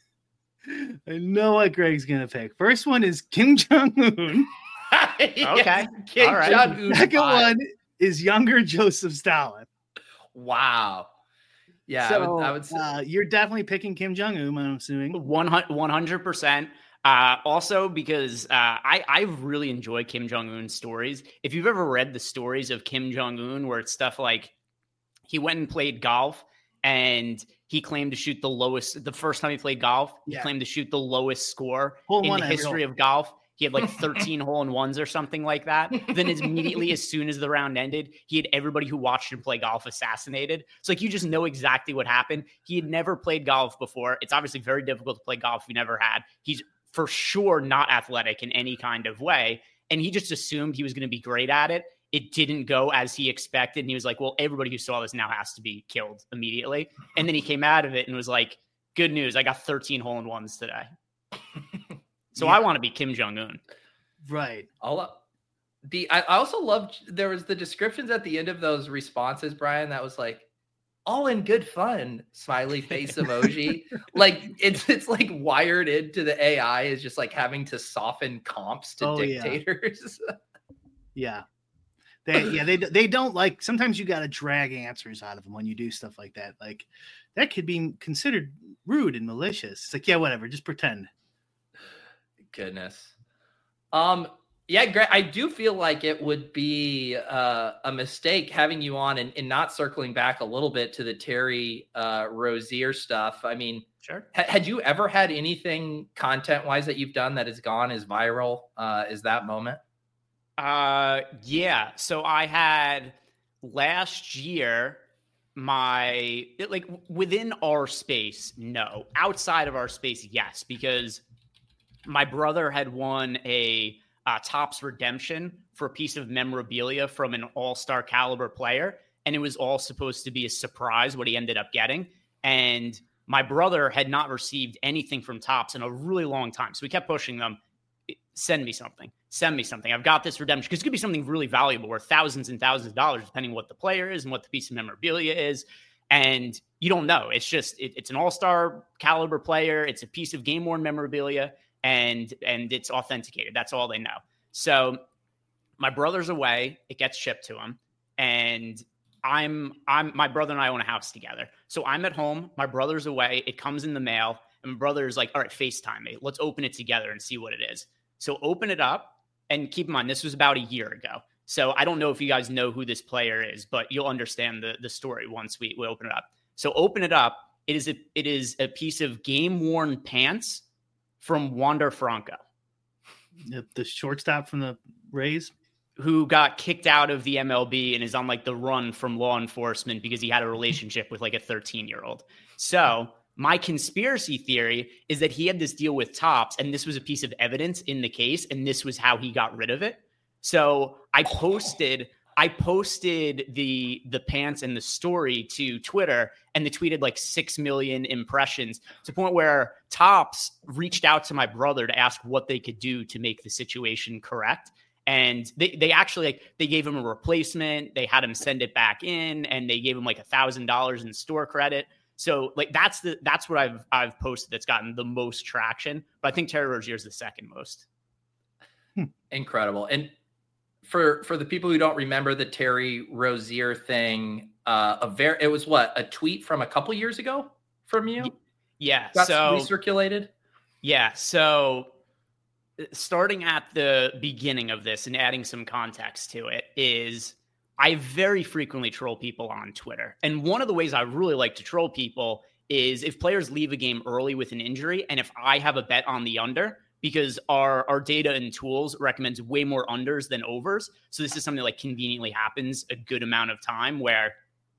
I know what Greg's gonna pick. First one is Kim Jong Un. Okay. Kim All right. Jong-un Second vibe. one is younger Joseph Stalin. Wow. Yeah, I so would, I would say. uh, you're definitely picking Kim Jong Un. I'm assuming. One hundred percent. Uh, also, because uh, I I really enjoy Kim Jong Un's stories. If you've ever read the stories of Kim Jong Un, where it's stuff like he went and played golf and he claimed to shoot the lowest. The first time he played golf, he Yeah. claimed to shoot the lowest score Hole in in one the every history hole. of golf. He had like thirteen hole in ones or something like that. Then immediately, as soon as the round ended, he had everybody who watched him play golf assassinated. So like you just know exactly what happened. He had never played golf before. It's obviously very difficult to play golf if you never had. He's for sure not athletic in any kind of way. And he just assumed he was going to be great at it. It didn't go as he expected. And he was like, well, everybody who saw this now has to be killed immediately. And then he came out of it and was like, good news. I got thirteen hole in ones today. So Yeah. I want to be Kim Jong-un. Right. All up. The I I also loved there was the descriptions at the end of those responses, Brian, that was like all in good fun, smiley face emoji. Like it's it's like wired into the A I is just like having to soften comps to Oh, yeah. dictators. Yeah. They yeah they they don't like. Sometimes you got to drag answers out of them when you do stuff like that. Like that could be considered rude and malicious. It's like, yeah, whatever. Just pretend. Goodness. Um yeah, Greg, I do feel like it would be uh, a mistake having you on and, and not circling back a little bit to the Terry uh, Rozier stuff. I mean, Sure. ha- had you ever had anything content-wise that you've done that has gone as viral uh, as that moment? Uh, yeah. So I had last year, my it, like within our space, no. Outside of our space, yes, because my brother had won a uh, Topps redemption for a piece of memorabilia from an all-star caliber player, and it was all supposed to be a surprise what he ended up getting. And my brother had not received anything from Topps in a really long time, so we kept pushing them. Send me something. Send me something. I've got this redemption because it could be something really valuable, worth thousands and thousands of dollars, depending on what the player is and what the piece of memorabilia is. And you don't know. It's just it, it's an all-star caliber player. It's a piece of game-worn memorabilia, and and it's authenticated. That's all they know. So my brother's away. It gets shipped to him. And I'm, I'm, my brother and I own a house together. So I'm at home. My brother's away. It comes in the mail. And my brother's like, all right, FaceTime me. Let's open it together and see what it is. So open it up. And keep in mind, this was about a year ago. So I don't know if you guys know who this player is, but you'll understand the, the story once we, we open it up. So open it up. It is a, it is a piece of game-worn pants from Wander Franco. The shortstop from the Rays? Who got kicked out of the M L B and is on like the run from law enforcement because he had a relationship with like a thirteen-year-old. So my conspiracy theory is that he had this deal with Topps, and this was a piece of evidence in the case, and this was how he got rid of it. So I posted, I posted the the pants and the story to Twitter, and they tweeted like six million impressions to the point where Topps reached out to my brother to ask what they could do to make the situation correct. And they, they actually like they gave him a replacement. They had him send it back in, and they gave him like a thousand dollars in store credit. So like that's the that's what I've I've posted that's gotten the most traction. But I think Terry Rozier is the second most. Incredible. And for for the people who don't remember the Terry Rozier thing, uh, a very it was what a tweet from a couple years ago from you. Yeah. Got so recirculated. Yeah. So starting at the beginning of this and adding some context to it is. I very frequently troll people on Twitter. And one of the ways I really like to troll people is if players leave a game early with an injury, and if I have a bet on the under, because our, our data and tools recommends way more unders than overs. So this is something that like conveniently happens a good amount of time where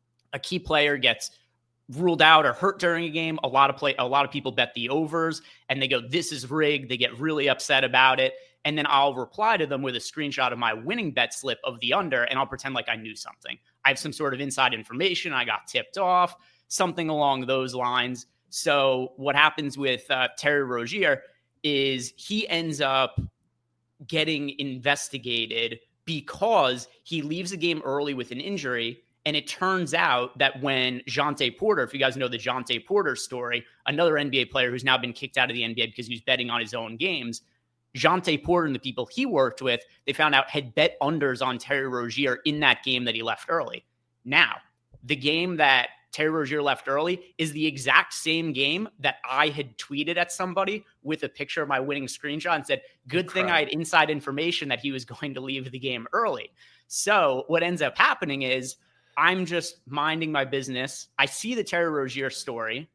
a key player gets ruled out or hurt during a game. A lot of play, a lot of people bet the overs and they go, this is rigged. They get really upset about it. And then I'll reply to them with a screenshot of my winning bet slip of the under, and I'll pretend like I knew something. I have some sort of inside information. I got tipped off, something along those lines. So what happens with uh, Terry Rozier is he ends up getting investigated because he leaves a game early with an injury. And it turns out that when Jontay Porter, if you guys know the Jontay Porter story, another N B A player who's now been kicked out of the N B A because he was betting on his own games, Jontay Porter and the people he worked with, they found out had bet unders on Terry Rozier in that game that he left early. Now, the game that Terry Rozier left early is the exact same game that I had tweeted at somebody with a picture of my winning screenshot and said, good Incredible. thing I had inside information that he was going to leave the game early. So what ends up happening is I'm just minding my business. I see the Terry Rozier story.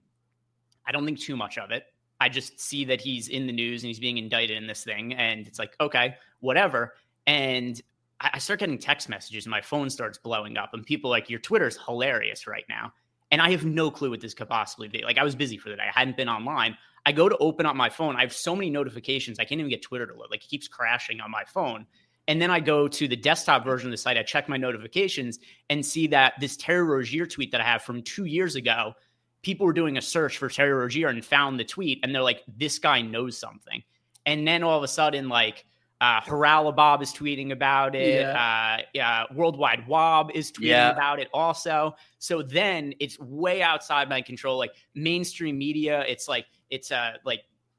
I don't think too much of it. I just see that he's in the news and he's being indicted in this thing. And it's like, okay, whatever. And I, I start getting text messages and my phone starts blowing up and people are like, your Twitter's hilarious right now. And I have no clue what this could possibly be. Like I was busy for the day. I hadn't been online. I go to open up my phone. I have so many notifications. I can't even get Twitter to load. Like it keeps crashing on my phone. And then I go to the desktop version of the site. I check my notifications and see that this Terry Rozier tweet that I have from two years ago, people were doing a search for Terry Rozier and found the tweet. And they're like, this guy knows something. And then all of a sudden, like uh, Haralabob is tweeting about it. Yeah. Uh, yeah, Worldwide Wob is tweeting yeah. about it also. So then it's way outside my control. Like mainstream media, it's like, it's uh, like,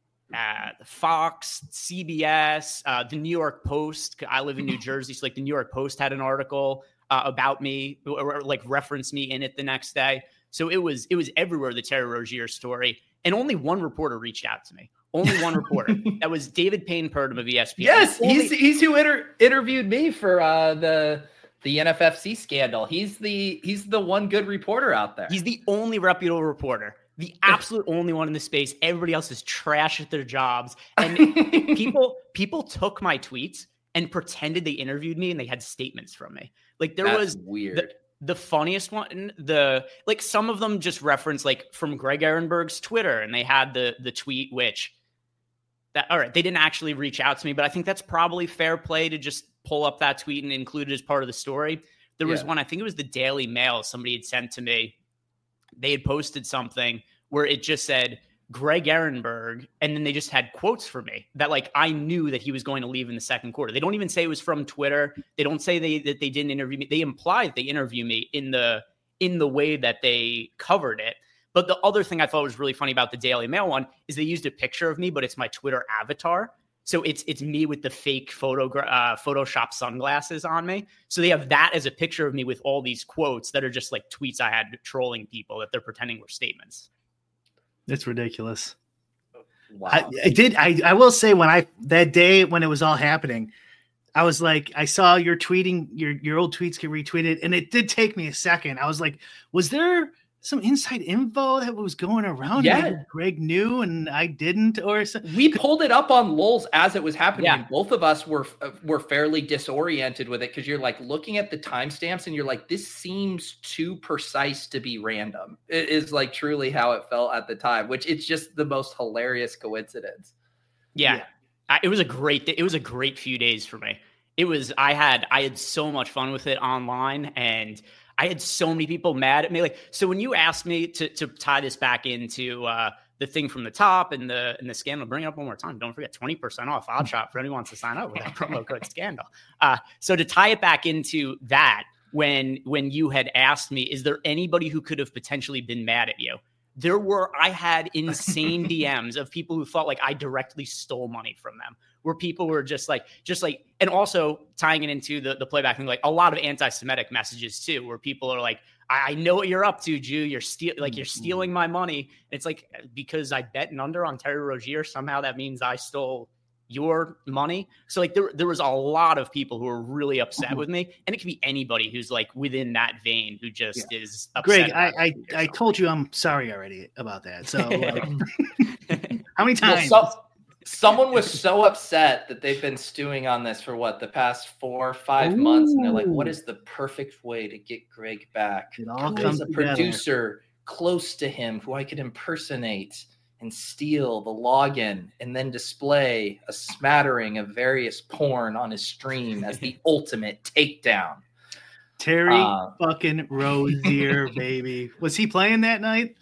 Uh, Fox, C B S, uh, the New York Post. I live in New Jersey, so like the New York Post had an article uh, about me, or, or like referenced me in it the next day. So it was it was everywhere, the Terry Rozier story, and only one reporter reached out to me. Only one reporter. That was David Payne Purdom of E S P N. Yes, only- he's he's who inter- interviewed me for uh, the the N F F C scandal. He's the he's the one good reporter out there. He's the only reputable reporter. The absolute only one in the space. Everybody else is trash at their jobs. And people people took my tweets and pretended they interviewed me and they had statements from me. Like there That's was weird. The, the funniest one, the like some of them just referenced like from Greg Ehrenberg's Twitter, and they had the the tweet, which that all right, they didn't actually reach out to me, but I think that's probably fair play to just pull up that tweet and include it as part of the story. There was yeah. one, I think it was the Daily Mail, somebody had sent to me. They had posted something where it just said Greg Ehrenberg, and then they just had quotes for me that like I knew that he was going to leave in the second quarter. They don't even say it was from Twitter. They don't say they that they didn't interview me. They imply that they interview me in the in the way that they covered it. But the other thing I thought was really funny about the Daily Mail one is they used a picture of me, but it's my Twitter avatar. So it's it's me with the fake photo uh, Photoshop sunglasses on me. So they have that as a picture of me with all these quotes that are just like tweets I had trolling people that they're pretending were statements. It's ridiculous. Wow. I, I did. I, I will say when I that day when it was all happening, I was like, I saw your tweeting, your your old tweets get retweeted, and it did take me a second. I was like, was there some inside info that was going around? Yeah. Maybe Greg knew and I didn't, or something? We pulled it up on Lulz as it was happening. Yeah. And both of us were were fairly disoriented with it because you're like looking at the timestamps and you're like, this seems too precise to be random. It is like truly how it felt at the time, which it's just the most hilarious coincidence. Yeah. Yeah. I, it was a great, it was a great few days for me. It was, I had, I had so much fun with it online, and I had so many people mad at me. Like, so when you asked me to, to tie this back into uh, the thing from the top and the, and the scandal, bring it up one more time. Don't forget twenty percent off OddShot for anyone who wants to sign up with that promo code scandal. Uh, so to tie it back into that, when, when you had asked me, is there anybody who could have potentially been mad at you? There were, I had insane D Ms of people who thought like I directly stole money from them, where people were just like, just like, and also tying it into the, the playback thing, like a lot of anti-Semitic messages too, where people are like, I, I know what you're up to, Jew. You're steal, like you're stealing my money. And it's like, because I bet an under on Terry Rozier, somehow that means I stole your money. So like there, there was a lot of people who were really upset with me, and it could be anybody who's like within that vein who just yeah. is upset. Greg, I I, I told you I'm sorry already about that. So like, how many times? Well, so, someone was so upset that they've been stewing on this for what, the past four or five Ooh. months, and they're like, what is the perfect way to get Greg back? It all Who comes is a together. Producer close to him who I could impersonate and steal the login and then display a smattering of various porn on his stream as the ultimate takedown. Terry uh, fucking Rozier, baby. Was he playing that night?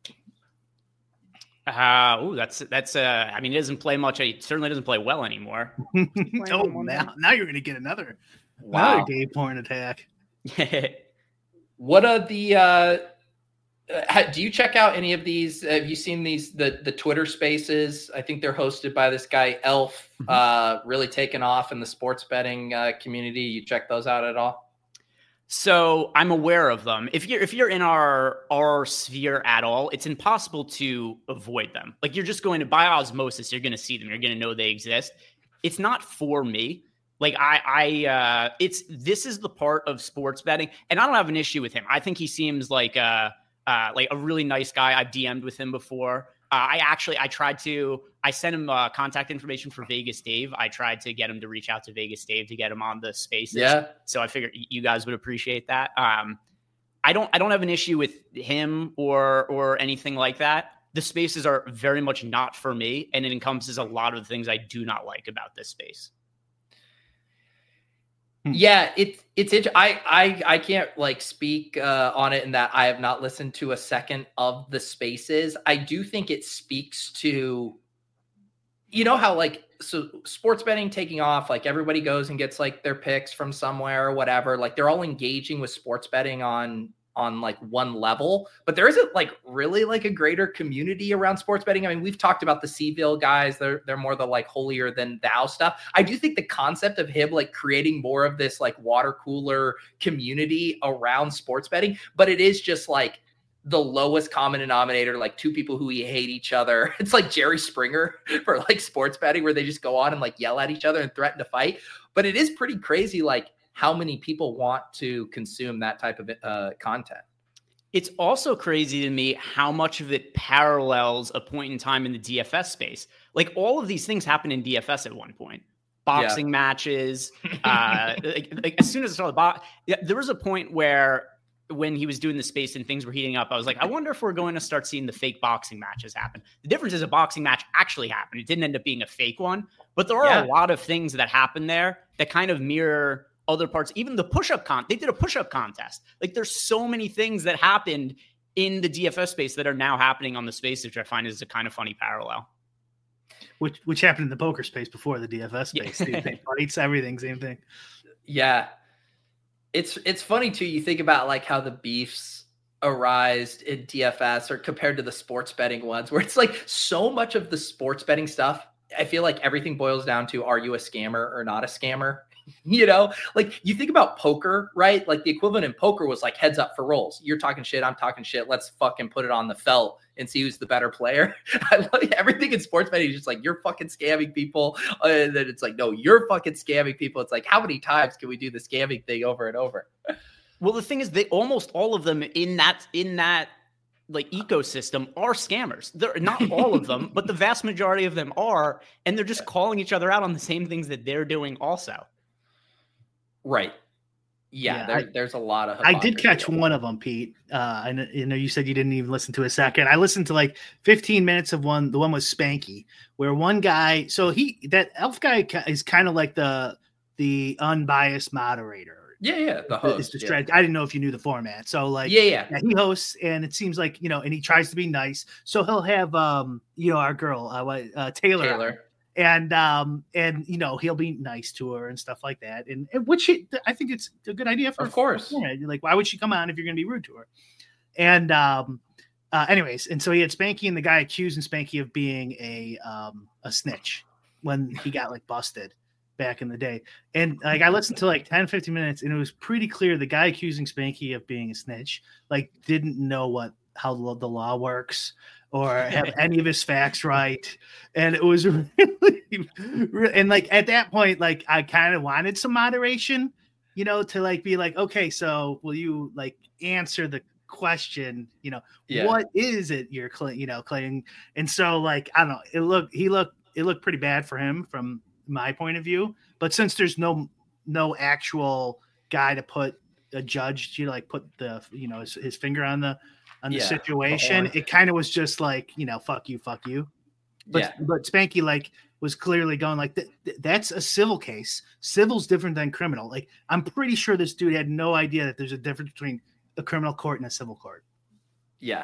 Uh, oh, that's, that's, uh, I mean, he doesn't play much. He certainly doesn't play well anymore. oh, now, now you're going to get another, wow. another gay porn attack. What are the, uh, Uh, do you check out any of these? Have you seen these, the, the Twitter spaces? I think they're hosted by this guy, Elf, mm-hmm. uh, really taken off in the sports betting uh, community. You check those out at all? So I'm aware of them. If you're, if you're in our, our sphere at all, it's impossible to avoid them. Like you're just going to, by osmosis, you're going to see them. You're going to know they exist. It's not for me. Like I, I, uh, it's, this is the part of sports betting, and I don't have an issue with him. I think he seems like, uh, Uh, like a really nice guy. I've D M'd with him before. Uh, I actually, I tried to, I sent him uh, contact information for Vegas Dave. I tried to get him to reach out to Vegas Dave to get him on the spaces. Yeah. So I figured you guys would appreciate that. Um, I don't, I don't have an issue with him or, or anything like that. The spaces are very much not for me, and it encompasses a lot of the things I do not like about this space. Yeah, it's it's it, I I I can't like speak uh, on it in that I have not listened to a second of the spaces. I do think it speaks to, you know how like so sports betting taking off, like everybody goes and gets like their picks from somewhere or whatever. Like they're all engaging with sports betting on on like one level, but there isn't like really like a greater community around sports betting. I mean, we've talked about the Seville guys. They're, they're more the like holier than thou stuff. I do think the concept of him like creating more of this like water cooler community around sports betting, but it is just like the lowest common denominator, like two people who hate each other. It's like Jerry Springer for like sports betting, where they just go on and like yell at each other and threaten to fight. But it is pretty crazy. Like, how many people want to consume that type of uh, content. It's also crazy to me how much of it parallels a point in time in the D F S space. Like all of these things happen in D F S at one point. Boxing yeah. matches. Uh, like, like as soon as I saw the box, yeah, there was a point where when he was doing the space and things were heating up, I was like, I wonder if we're going to start seeing the fake boxing matches happen. The difference is a boxing match actually happened. It didn't end up being a fake one, but there are yeah. a lot of things that happen there that kind of mirror other parts. Even the push-up con, they did a push-up contest. Like there's so many things that happened in the D F S space that are now happening on the space, which I find is a kind of funny parallel. Which which happened in the poker space before the D F S space. Yeah. Same fights, everything, same thing. Yeah. It's it's funny too. You think about like how the beefs arised in D F S or compared to the sports betting ones, where it's like so much of the sports betting stuff I feel like everything boils down to, are you a scammer or not a scammer? You know, like you think about poker, right? Like the equivalent in poker was like heads up for rolls. You're talking shit, I'm talking shit. Let's fucking put it on the felt and see who's the better player. I like everything in sports betting is just like, you're fucking scamming people. Uh, and then it's like, no, you're fucking scamming people. It's like, how many times can we do the scamming thing over and over? Well, the thing is, they almost all of them in that in that like ecosystem are scammers. They're not all of them, but the vast majority of them are, and they're just calling each other out on the same things that they're doing also. Right. Yeah, Yeah, there, I, there's a lot of I did catch one of them, Pete. Uh, I know, you know you said you didn't even listen to a second. I listened to like fifteen minutes of one. The one was Spanky, where one guy. So he that elf guy is kind of like the the unbiased moderator. Yeah, yeah, the host. Is the yeah. strategy. I didn't know if you knew the format. So like, yeah, yeah, yeah, he hosts, and it seems like you know, and he tries to be nice. So he'll have um, you know, our girl, uh, uh Taylor. Taylor. And um and you know he'll be nice to her and stuff like that, and, and which he, I think it's a good idea for of course. For like, why would she come on if you're going to be rude to her? And um, uh, anyways, and so he had Spanky, and the guy accusing Spanky of being a um a snitch when he got like busted back in the day. And like I listened to like ten, fifteen minutes, and it was pretty clear the guy accusing Spanky of being a snitch like didn't know what how the law works or have any of his facts right. And it was really, really, and like at that point, like I kind of wanted some moderation, you know, to like be like, okay, so will you like answer the question, you know, yeah. what is it you're, cl- you know, claiming? And so like, I don't know, it looked, he looked, it looked pretty bad for him from my point of view. But since there's no, no actual guy to put a judge to like put the, you know, his, his finger on the, on the yeah. situation, Uh-huh. it kind of was just like, you know, fuck you, fuck you. But yeah. but Spanky like was clearly going like th- th- that's a civil case. Civil's different than criminal. Like I'm pretty sure this dude had no idea that there's a difference between a criminal court and a civil court. Yeah,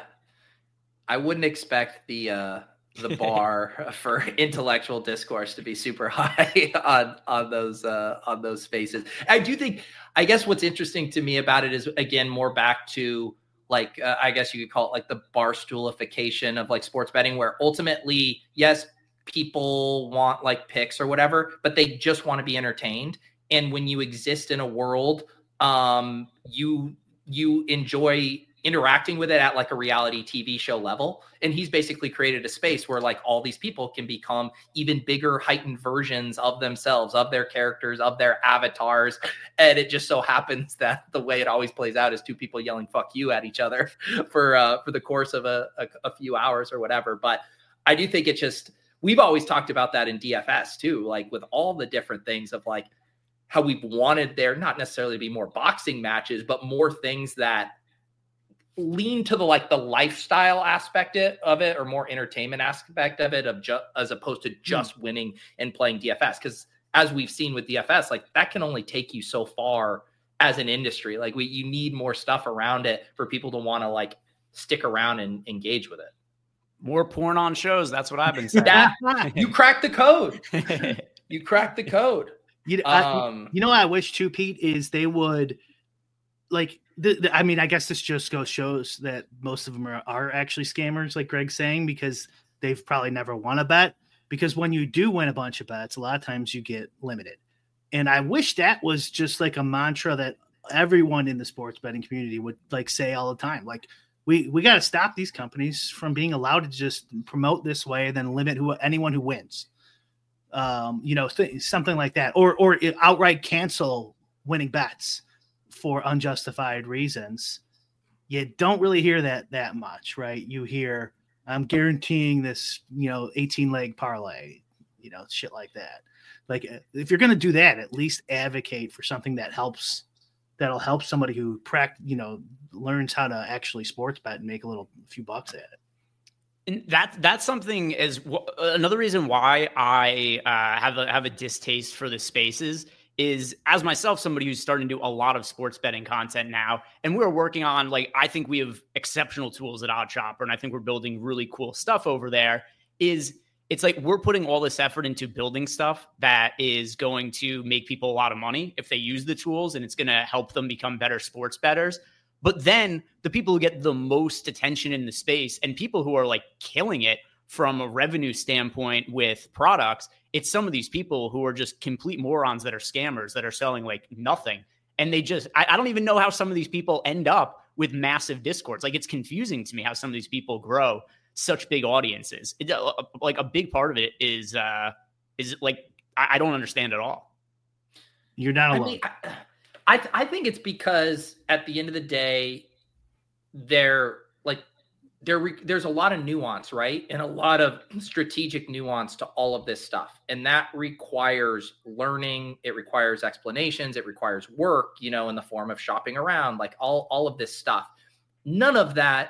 I wouldn't expect the uh, the bar for intellectual discourse to be super high on on those uh, on those spaces. I do think. I guess what's interesting to me about it is again more back to. Like, uh, I guess you could call it like the barstoolification of like sports betting, where ultimately, yes, people want like picks or whatever, but they just want to be entertained. And when you exist in a world, um, you, you enjoy interacting with it at like a reality T V show level. And he's basically created a space where like all these people can become even bigger, heightened versions of themselves, of their characters, of their avatars. And it just so happens that the way it always plays out is two people yelling "fuck you" at each other for uh, for the course of a, a, a few hours or whatever. But I do think it just, we've always talked about that in D F S too, like with all the different things of like how we've wanted there, not necessarily to be more boxing matches, but more things that lean to the like the lifestyle aspect it, of it, or more entertainment aspect of it, of ju- as opposed to just mm. winning and playing D F S. Because as we've seen with D F S, like that can only take you so far as an industry. Like we, you need more stuff around it for people to want to like stick around and engage with it. More porn on shows. That's what I've been saying. That, you cracked the code. You cracked the code. You, um, I, you know what I wish too, Pete, is they would like. The, the, I mean, I guess this just goes shows that most of them are, are actually scammers, like Greg's saying, because they've probably never won a bet. Because when you do win a bunch of bets, a lot of times you get limited. And I wish that was just like a mantra that everyone in the sports betting community would like say all the time. Like, we we got to stop these companies from being allowed to just promote this way and then limit who anyone who wins. Um, you know, th- something like that, or or outright cancel winning bets for unjustified reasons. You don't really hear that that much, right? You hear, I'm guaranteeing this, you know, eighteen leg parlay, you know, shit like that. Like if you're going to do that, at least advocate for something that helps, that'll help somebody who pract, you know, learns how to actually sports bet and make a little a few bucks at it. And that that's something is w- another reason why I uh, have a have a distaste for the spaces is, as myself, somebody who's starting to do a lot of sports betting content now, and we're working on, like, I think we have exceptional tools at OddsShopper, and I think we're building really cool stuff over there, is it's like we're putting all this effort into building stuff that is going to make people a lot of money if they use the tools, and it's going to help them become better sports bettors. But then the people who get the most attention in the space and people who are like killing it from a revenue standpoint with products, it's some of these people who are just complete morons that are scammers that are selling like nothing. And they just, I, I don't even know how some of these people end up with massive discords. Like, it's confusing to me how some of these people grow such big audiences. It, uh, like a big part of it is, uh, is like, I, I don't understand at all. You're not alone. I, mean, I, I, I think it's because at the end of the day, they're like, there, there's a lot of nuance, right? And a lot of strategic nuance to all of this stuff. And that requires learning. It requires explanations. It requires work, you know, in the form of shopping around, like all, all of this stuff. None of that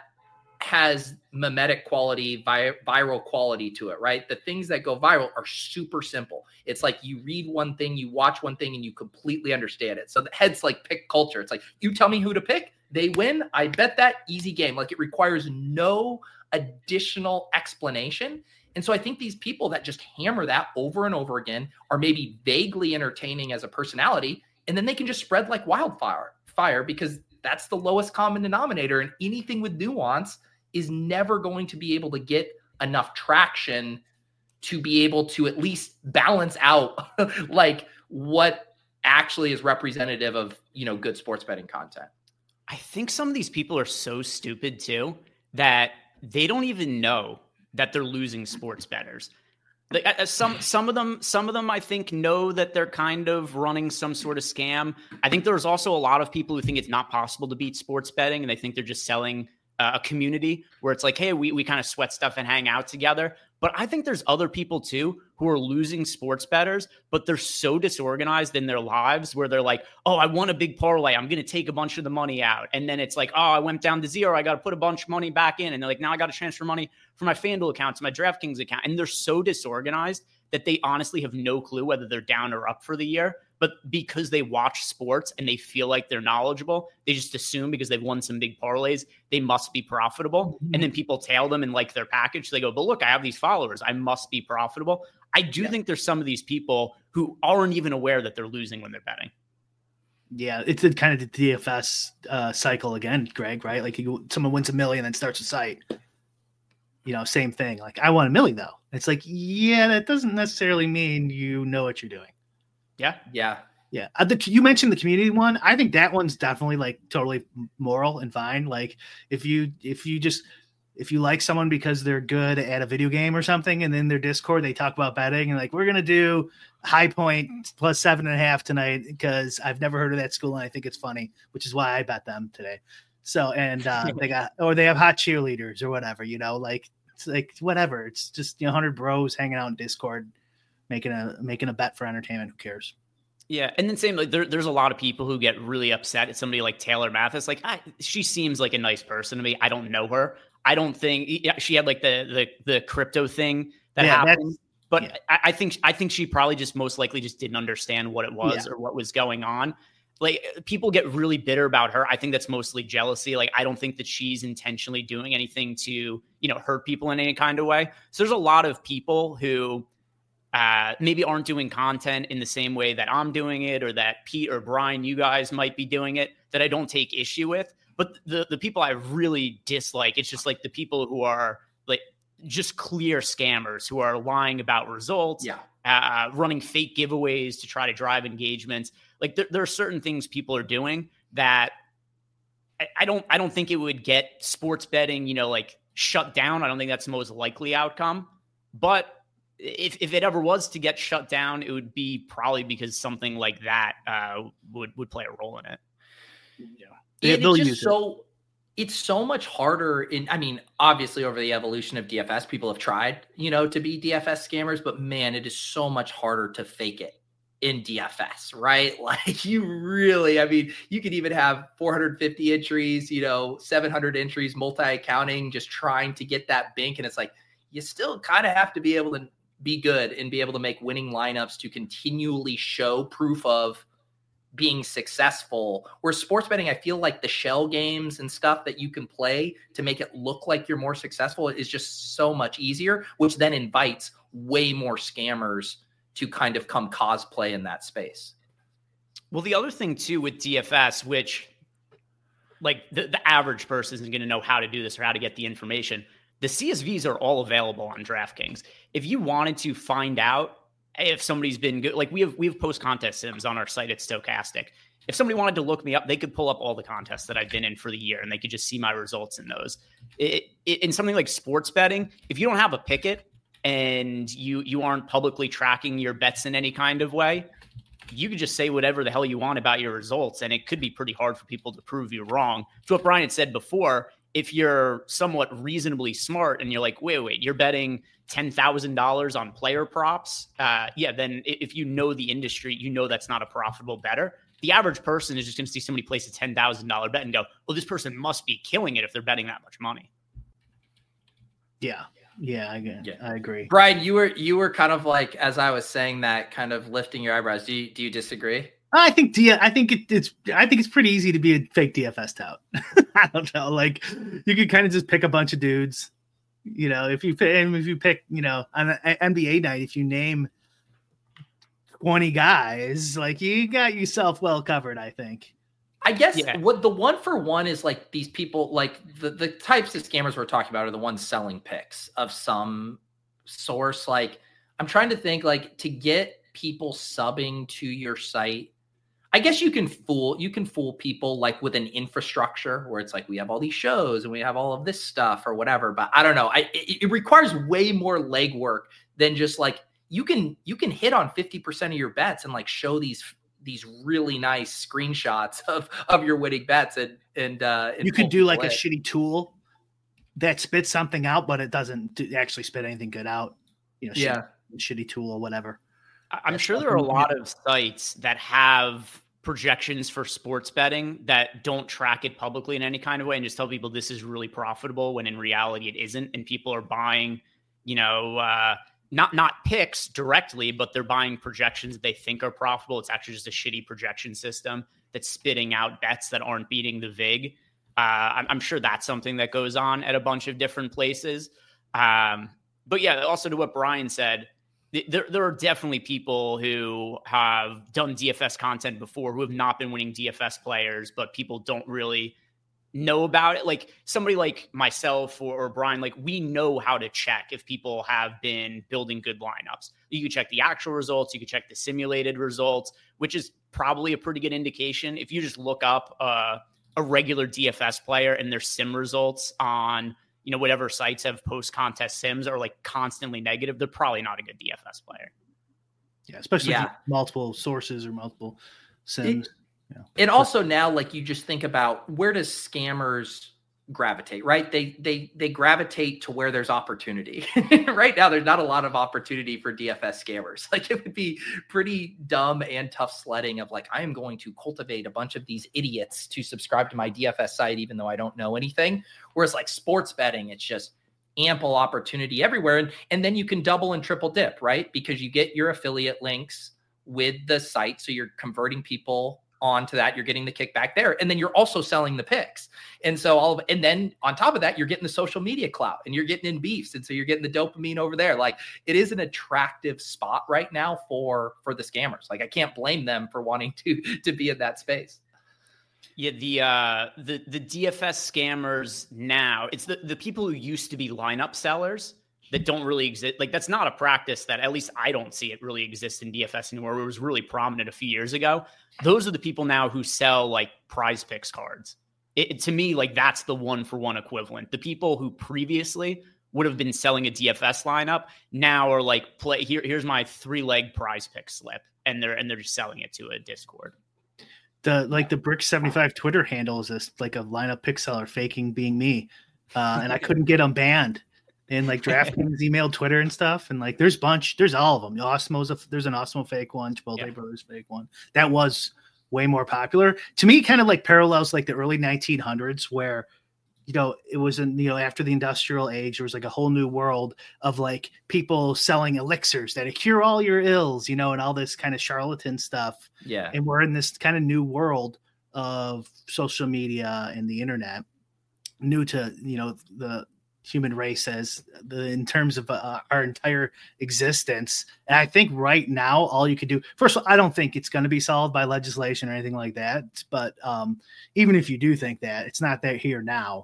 has mimetic quality, vi- viral quality to it, right? The things that go viral are super simple. It's like you read one thing, you watch one thing, and you completely understand it. So the head's like pick culture. It's like, you tell me who to pick, they win. I bet that easy game. Like, it requires no additional explanation. And so I think these people that just hammer that over and over again are maybe vaguely entertaining as a personality, and then they can just spread like wildfire fire because that's the lowest common denominator. And anything with nuance is never going to be able to get enough traction to be able to at least balance out like what actually is representative of, you know, good sports betting content. I think some of these people are so stupid too that they don't even know that they're losing sports bettors. Like, uh, some some of them, some of them, I think, know that they're kind of running some sort of scam. I think there's also a lot of people who think it's not possible to beat sports betting, and they think they're just selling uh, a community where it's like, hey, we we kind of sweat stuff and hang out together. But I think there's other people too who are losing sports bettors, but they're so disorganized in their lives where they're like, oh, I won a big parlay, I'm going to take a bunch of the money out. And then it's like, oh, I went down to zero, I got to put a bunch of money back in. And they're like, now I got to transfer money from my FanDuel account to my DraftKings account. And they're so disorganized that they honestly have no clue whether they're down or up for the year. But because they watch sports and they feel like they're knowledgeable, they just assume because they've won some big parlays, they must be profitable. Mm-hmm. And then people tail them and like their package. So they go, but look, I have these followers, I must be profitable. I do yeah. think there's some of these people who aren't even aware that they're losing when they're betting. Yeah, it's a kind of the D F S uh, cycle again, Greg, right? Like, you, someone wins a million and starts a site. You know, same thing. Like, I won a million though. It's like, yeah, that doesn't necessarily mean you know what you're doing. Yeah. Yeah. Yeah. Uh, the, you mentioned the community one. I think that one's definitely like totally moral and fine. Like, if you, if you just, if you like someone because they're good at a video game or something, and then their Discord, they talk about betting and like, we're going to do High Point plus seven and a half tonight because I've never heard of that school and I think it's funny, which is why I bet them today. So, and uh, they got, or they have hot cheerleaders or whatever, you know, like, it's like whatever. It's just, you know, one hundred bros hanging out in Discord, making a making a bet for entertainment. Who cares? Yeah, and then same, like there, there's a lot of people who get really upset at somebody like Taylor Mathis. Like, I, she seems like a nice person to me. I don't know her. I don't think yeah, she had like the the the crypto thing that yeah, happened. But yeah. I, I think I think she probably just most likely just didn't understand what it was yeah. or what was going on. Like, people get really bitter about her. I think that's mostly jealousy. Like, I don't think that she's intentionally doing anything to, you know, hurt people in any kind of way. So there's a lot of people who uh, maybe aren't doing content in the same way that I'm doing it, or that Pete or Brian, you guys might be doing it, that I don't take issue with. But the, the people I really dislike, it's just like the people who are like just clear scammers, who are lying about results, yeah. uh, running fake giveaways to try to drive engagements. Like, there, there are certain things people are doing that I, I don't I don't think it would get sports betting, you know, like shut down. I don't think that's the most likely outcome. But if, if it ever was to get shut down, it would be probably because something like that uh, would, would play a role in it. Yeah. It, it's just so it. it's so much harder in, I mean, obviously over the evolution of D F S, people have tried, you know, to be D F S scammers, but man, it is so much harder to fake it in D F S, right? Like, you really, I mean, you could even have four hundred fifty entries, you know, seven hundred entries, multi-accounting, just trying to get that bank. And it's like, you still kind of have to be able to be good and be able to make winning lineups to continually show proof of being successful. Where sports betting, I feel like the shell games and stuff that you can play to make it look like you're more successful is just so much easier, which then invites way more scammers to kind of come cosplay in that space. Well, the other thing too with D F S, which like the, the average person isn't going to know how to do this or how to get the information. The C S Vs are all available on DraftKings. If you wanted to find out if somebody's been good, like we have, we have post-contest sims on our site at Stokastic. If somebody wanted to look me up, they could pull up all the contests that I've been in for the year, and they could just see my results in those. It, it, in something like sports betting, if you don't have a picket and you you aren't publicly tracking your bets in any kind of way, you could just say whatever the hell you want about your results, and it could be pretty hard for people to prove you wrong. To what Brian had said before, if you're somewhat reasonably smart and you're like, wait, wait, you're betting ten thousand dollars on player props, uh, yeah, then if you know the industry, you know that's not a profitable bettor. The average person is just going to see somebody place a ten thousand dollars bet and go, well, this person must be killing it if they're betting that much money. Yeah. Yeah, I, yeah. I agree. Brian, you were you were kind of like, as I was saying that, kind of lifting your eyebrows. Do you do you disagree? I think D- I think it, it's I think it's pretty easy to be a fake D F S tout. I don't know, like you could kind of just pick a bunch of dudes. You know, if you pick, if you pick, you know, on an N B A night, if you name twenty guys, like you got yourself well covered, I think. I guess yeah. what the one for one is like these people, like the, the types of scammers we're talking about are the ones selling picks of some source. Like I'm trying to think, like to get people subbing to your site. I guess you can fool, you can fool people like with an infrastructure where it's like, we have all these shows and we have all of this stuff or whatever, but I don't know. I, it, it requires way more legwork than just like, you can, you can hit on fifty percent of your bets and like show these these really nice screenshots of, of your winning bets. And, and, uh, and you could do like in. a shitty tool that spits something out, but it doesn't do, actually spit anything good out. You know, yeah. shitty, shitty tool or whatever. I'm That's sure there are a lot of sites that have projections for sports betting that don't track it publicly in any kind of way and just tell people this is really profitable when in reality it isn't. And people are buying, you know, uh, Not not picks directly, but they're buying projections that they think are profitable. It's actually just a shitty projection system that's spitting out bets that aren't beating the vig. Uh, I'm, I'm sure that's something that goes on at a bunch of different places. Um, but yeah, also to what Brian said, th- there, there are definitely people who have done D F S content before who have not been winning D F S players, but people don't really know about it. Like somebody like myself or, or Brian, like we know how to check if people have been building good lineups. You can check the actual results, you can check the simulated results, which is probably a pretty good indication. If you just look up uh, a regular D F S player and their sim results on, you know, whatever sites have post-contest sims are like constantly negative, they're probably not a good D F S player. Yeah, especially yeah. multiple sources or multiple sims. It, Yeah. And also now, like you just think about where does scammers gravitate, right? They they they gravitate to where there's opportunity. Right now, there's not a lot of opportunity for D F S scammers. Like it would be pretty dumb and tough sledding of like, I am going to cultivate a bunch of these idiots to subscribe to my D F S site, even though I don't know anything. Whereas like sports betting, it's just ample opportunity everywhere. And, and then you can double and triple dip, right? Because you get your affiliate links with the site. So you're converting people onto that, you're getting the kickback there, and then you're also selling the picks, and so all of, and then on top of that, you're getting the social media clout, and you're getting in beefs, and so you're getting the dopamine over there. Like it is an attractive spot right now for for the scammers. Like I can't blame them for wanting to to be in that space. Yeah, the uh, the the D F S scammers now, it's the the people who used to be lineup sellers that don't really exist. Like that's not a practice that, at least I don't see it really exist in D F S anymore. It was really prominent a few years ago. Those are the people now who sell like prize picks cards. It, it, to me, like that's the one for one equivalent. The people who previously would have been selling a D F S lineup now are like, play here. Here's my three leg prize pick slip. And they're, and they're just selling it to a Discord. The, like the Brick seventy-five Twitter handle is this like a lineup pick seller faking being me. Uh, and I couldn't get them banned. And like DraftKings emailed Twitter and stuff, and like there's bunch, there's all of them. Osmo's a, there's an Osmo fake one, Chipotle yeah. Brothers fake one. That was way more popular to me. Kind of like parallels like the early nineteen hundreds, where you know it was in you know after the industrial age, there was like a whole new world of like people selling elixirs that cure all your ills, you know, and all this kind of charlatan stuff. Yeah, and we're in this kind of new world of social media and the internet, new to you know the human race as the in terms of uh, our entire existence. And I think right now all you could do, first of all, I don't think it's going to be solved by legislation or anything like that, but um even if you do think that, it's not there here now.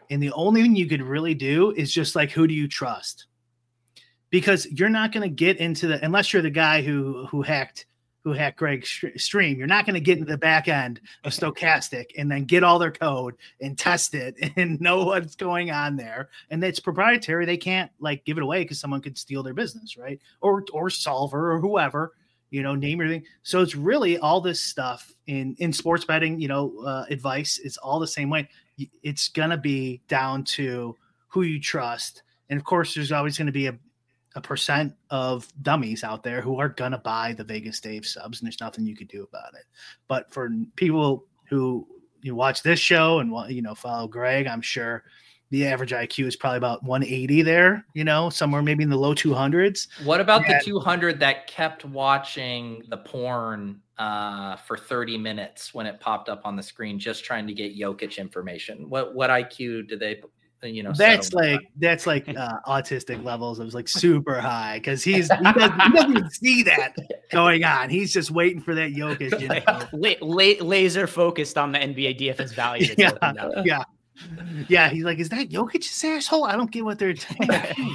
And the only thing you could really do is just like, who do you trust? Because you're not going to get into the, unless you're the guy who, who hacked, who hacked Greg's stream, you're not going to get into the back end of Stochastic and then get all their code and test it and know what's going on there. And it's proprietary. They can't like give it away because someone could steal their business, right? Or, or Solver or whoever, you know, name your thing. So it's really all this stuff in, in sports betting, you know, uh, advice. It's all the same way. It's going to be down to who you trust. And of course, there's always going to be a, a percent of dummies out there who are going to buy the Vegas Dave subs, and there's nothing you could do about it. But for people who you watch this show and, you know, follow Greg, I'm sure the average I Q is probably about one eighty there, you know, somewhere maybe in the low two hundreds. What about yeah. the two hundred that kept watching the porn uh, for thirty minutes when it popped up on the screen, just trying to get Jokic information? What, what I Q do they, you know, that's like, on? that's like uh, autistic levels. It was like super high. Cause he's, he doesn't, he doesn't even see that going on. He's just waiting for that Jokic. You know? la- la- laser focused on the N B A D F S value. Yeah. Yeah. Yeah, he's like, is that Jokic's asshole? I don't get what they're saying.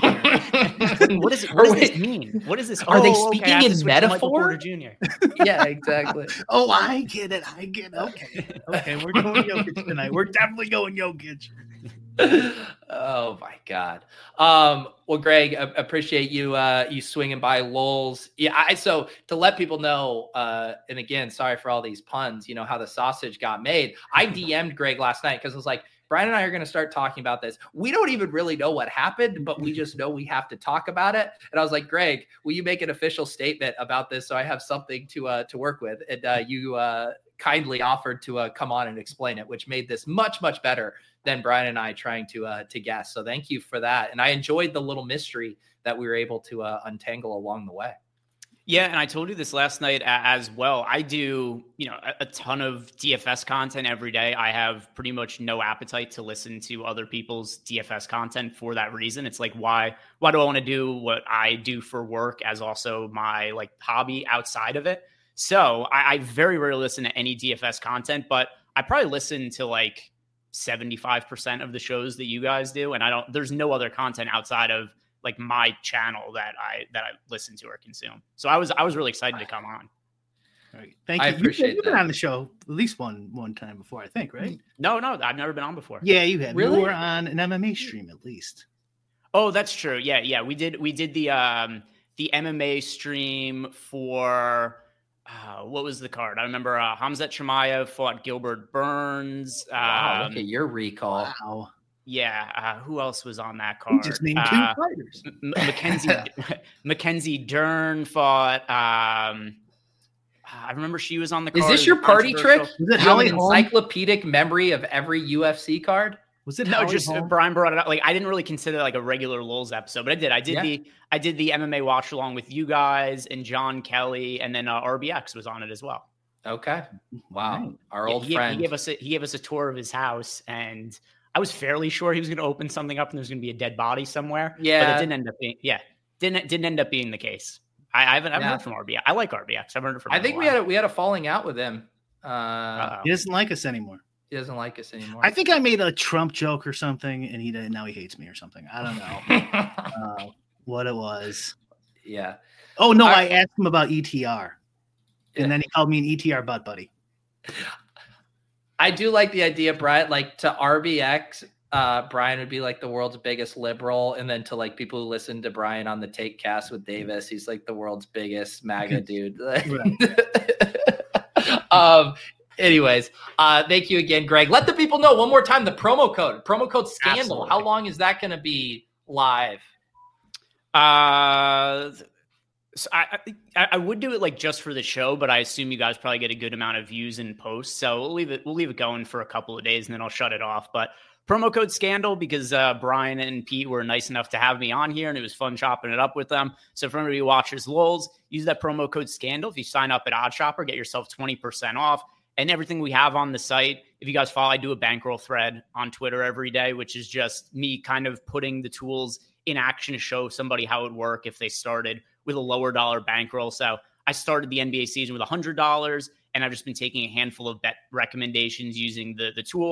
what, is, what does this mean? What is this? Are oh, they speaking okay, in metaphor? Junior Yeah, exactly. Oh, I get it. I get it. Okay. Okay, we're going Jokic tonight. We're definitely going Jokic. Oh my God. Um, well, Greg, I appreciate you, uh, you swinging by Lowell's. Yeah. I, so to let people know, uh, and again, sorry for all these puns, you know, how the sausage got made. I D M'd Greg last night, cause I was like, Brian and I are going to start talking about this. We don't even really know what happened, but we just know we have to talk about it. And I was like, Greg, will you make an official statement about this? So I have something to, uh, to work with. And, uh, you, uh, kindly offered to, uh, come on and explain it, which made this much, much better than Brian and I trying to, uh, to guess. So thank you for that. And I enjoyed the little mystery that we were able to, uh, untangle along the way. Yeah, and I told you this last night as well. I do, you know, a, a ton of D F S content every day. I have pretty much no appetite to listen to other people's D F S content for that reason. It's like, why, why do I want to do what I do for work as also my like hobby outside of it? So I, I very rarely listen to any D F S content, but I probably listen to like seventy-five percent of the shows that you guys do. And I don't, there's no other content outside of like my channel that I, that I listen to or consume. So I was, I was really excited to come on. Right. Thank you. I appreciate You've been on the show at least one, one time before, I think, right? No, no, I've never been on before. Yeah, you have. Really? You were on an M M A stream at least. Oh, that's true. Yeah. Yeah. We did, we did the, um, the M M A stream for, uh, what was the card? I remember, uh, Hamzat Chimaev fought Gilbert Burns. Wow, Um, look at your recall. Wow. Yeah, uh, who else was on that card? You just named two uh, fighters. M- Mackenzie Mackenzie Dern fought. Um, I remember she was on the card. Is this your party trick? Was Do it you have an Holly Holm? encyclopedic memory of every U F C card? Was it No, Holly just Holm? Brian brought it up. Like I didn't really consider like a regular Lulz episode, but I did. I did Yeah. the I did the M M A watch along with you guys and John Kelly, and then uh, R B X was on it as well. Okay. Wow. Right. Our Yeah, old he, friend. He gave us a, he gave us a tour of his house, and I was fairly sure he was going to open something up and there's going to be a dead body somewhere. Yeah. but it didn't end up being. Yeah, didn't didn't end up being the case. I, I haven't, I haven't Yeah. heard from R B X. I like R B X. I've heard it from. I him think a we while. had a, we had a falling out with him. Uh, Uh-oh. He doesn't like us anymore. he doesn't like us anymore. I think I made a Trump joke or something, and he didn't. Now he hates me or something. I don't know uh, what it was. yeah. Oh no, All I right. asked him about E T R, Yeah. and then he called me an E T R butt buddy. I do like the idea, Brian, like to R B X, uh, Brian would be like the world's biggest liberal. And then to like people who listen to Brian on the Take Cast with Davis, he's like the world's biggest MAGA dude. um, anyways, uh, thank you again, Greg. Let the people know one more time the promo code, promo code Scandal. Absolutely. How long is that going to be live? Uh, so I, I I would do it like just for the show, but I assume you guys probably get a good amount of views and posts, so we'll leave it we'll leave it going for a couple of days and then I'll shut it off. But promo code Scandal, because uh, Brian and Pete were nice enough to have me on here, and it was fun chopping it up with them. So for everybody who watches Lulz, use that promo code Scandal. If you sign up at OddsShopper, get yourself twenty percent off. And everything we have on the site, if you guys follow, I do a bankroll thread on Twitter every day, which is just me kind of putting the tools in action to show somebody how it would work if they started with a lower dollar bankroll. So I started the N B A season with one hundred dollars, and I've just been taking a handful of bet recommendations using the, the tools.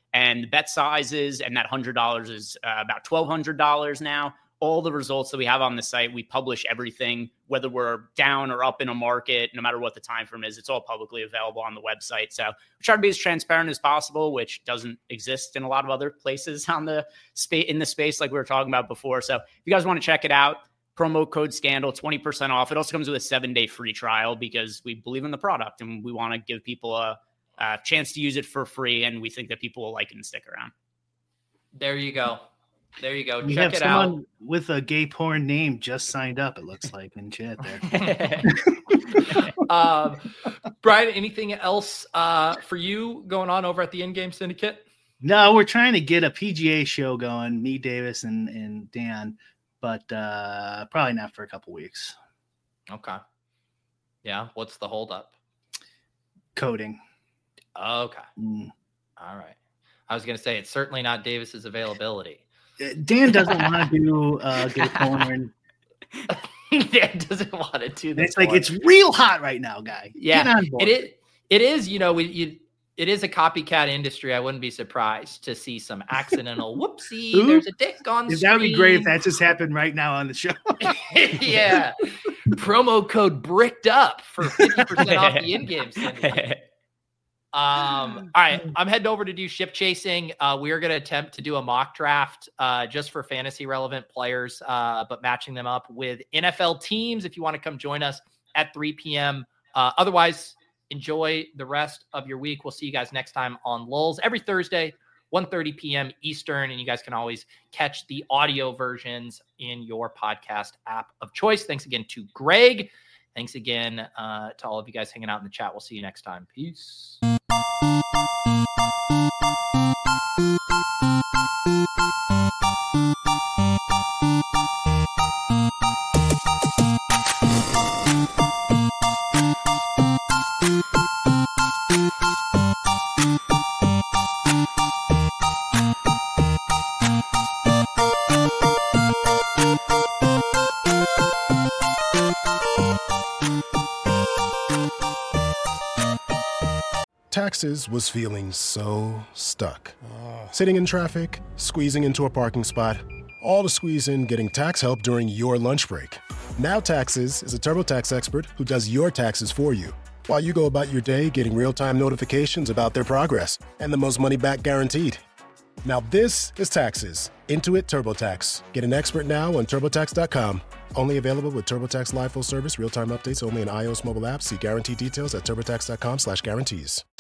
And the bet sizes and that one hundred dollars is uh, about twelve hundred dollars now. All the results that we have on the site, we publish everything, whether we're down or up in a market, no matter what the time frame is, it's all publicly available on the website. So we try to be as transparent as possible, which doesn't exist in a lot of other places on the space in the space like we were talking about before. So if you guys want to check it out, promo code Scandal, twenty percent off. It also comes with a seven day free trial because we believe in the product and we want to give people a, a chance to use it for free. And we think that people will like it and stick around. There you go. There you go. We Check have it someone out. with a gay porn name just signed up, it looks like, in chat there. um, Brian, anything else uh, for you going on over at the In-Game Syndicate? No, we're trying to get a P G A show going, me, Davis, and, and Dan, but uh, probably not for a couple weeks. Okay. Yeah. What's the holdup? Coding. Okay. Mm. All right. I was going to say it's certainly not Davis's availability. Dan doesn't want to do uh, gay porn. Dan doesn't want to do this. It's like it's real hot right now, guy. Yeah, Get on board. it is. It is. You know, we, you, it is a copycat industry. I wouldn't be surprised to see some accidental whoopsie. Ooh. There's a dick on That would be great if screen. that just happened right now on the show. Yeah. Promo code bricked up for fifty percent off the in-game syndicate. Um, all right, I'm heading over to do ship chasing. Uh, we are going to attempt to do a mock draft uh, just for fantasy relevant players, uh, but matching them up with N F L teams. If you want to come join us at three p.m. Uh, otherwise, enjoy the rest of your week. We'll see you guys next time on Lulz every Thursday, one thirty p.m. Eastern, and you guys can always catch the audio versions in your podcast app of choice. Thanks again to Greg. Thanks again uh, to all of you guys hanging out in the chat. We'll see you next time. Peace. Taxes was feeling so stuck. Sitting in traffic, squeezing into a parking spot, all to squeeze in getting tax help during your lunch break. Now Taxes is a TurboTax expert who does your taxes for you, while you go about your day getting real-time notifications about their progress and the most money back guaranteed. Now this is Taxes. Intuit TurboTax. Get an expert now on TurboTax dot com. Only available with TurboTax Live Full Service, real-time updates only in iOS mobile apps. See guarantee details at TurboTax dot com slash guarantees.